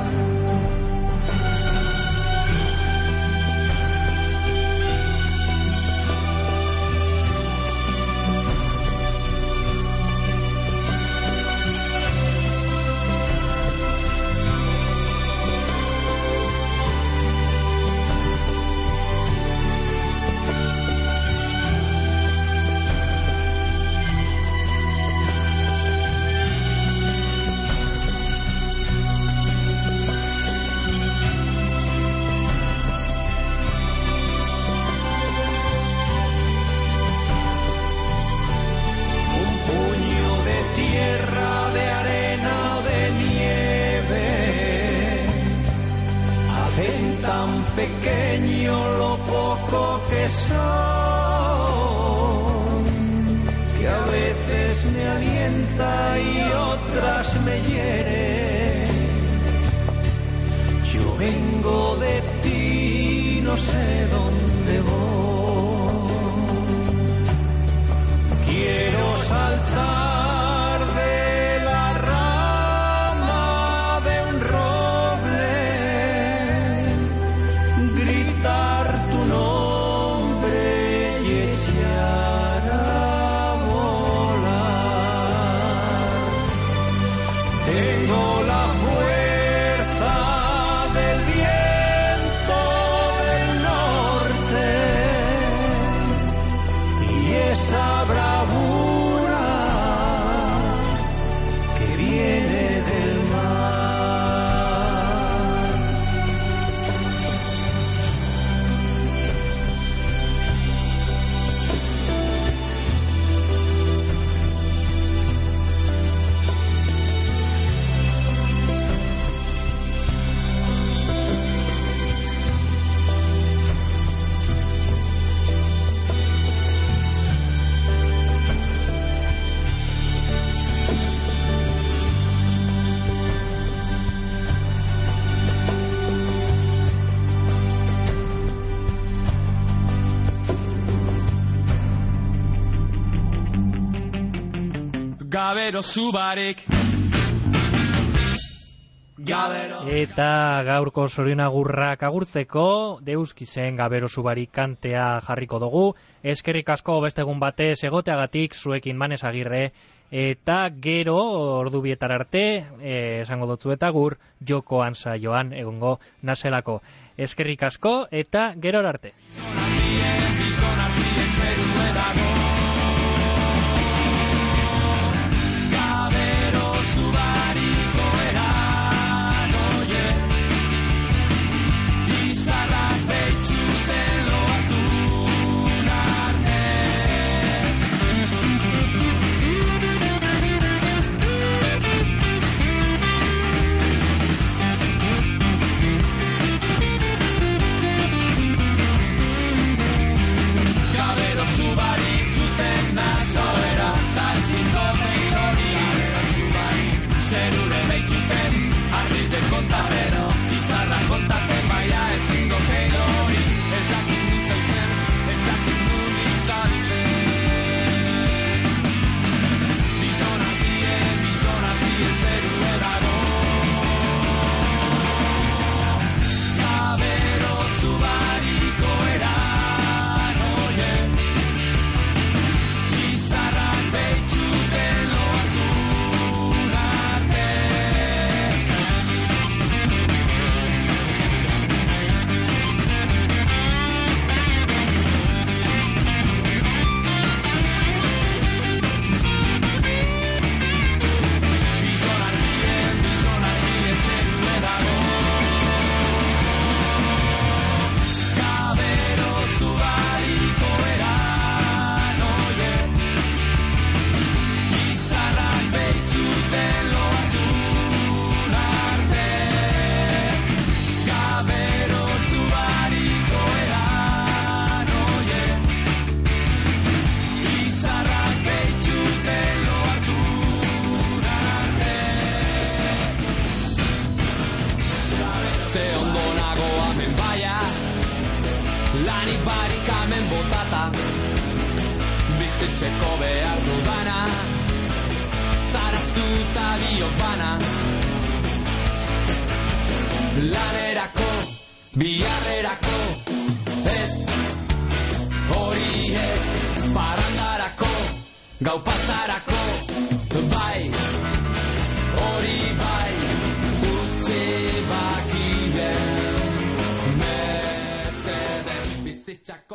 S4: Pequeño lo poco que soy, que a veces me alienta y otras me hiere. Yo vengo de ti, no sé dónde voy. Quiero saltar de la rama de un roble, gritar tu nombre y echar a volar. Tengo la fuerza del viento del norte y esa bravura que viene del mar.
S2: Gabero zubarik.
S3: Eta gaurko zorionagurrak agurtzeko Deuskizen Gabero zubarik kantea jarriko dugu. Eskerrik asko beste egun batez egoteagatik zuekin Manez Agirre. Eta gero ordubietar arte esango dutzu eta gur jokoan saioan egongo nazelako. Eskerrik asko eta gero arte.
S2: Gabero zubariko era ze ondo nago amen baia, lanik barik amen botata, bizitzeko behar dudana, zaraztuta diot bana. Lanerako, biharrerako, ez, hori ez, parandarako, gau pasarako, bai, hori bai, utzi bakide, Mercedes bizitzako.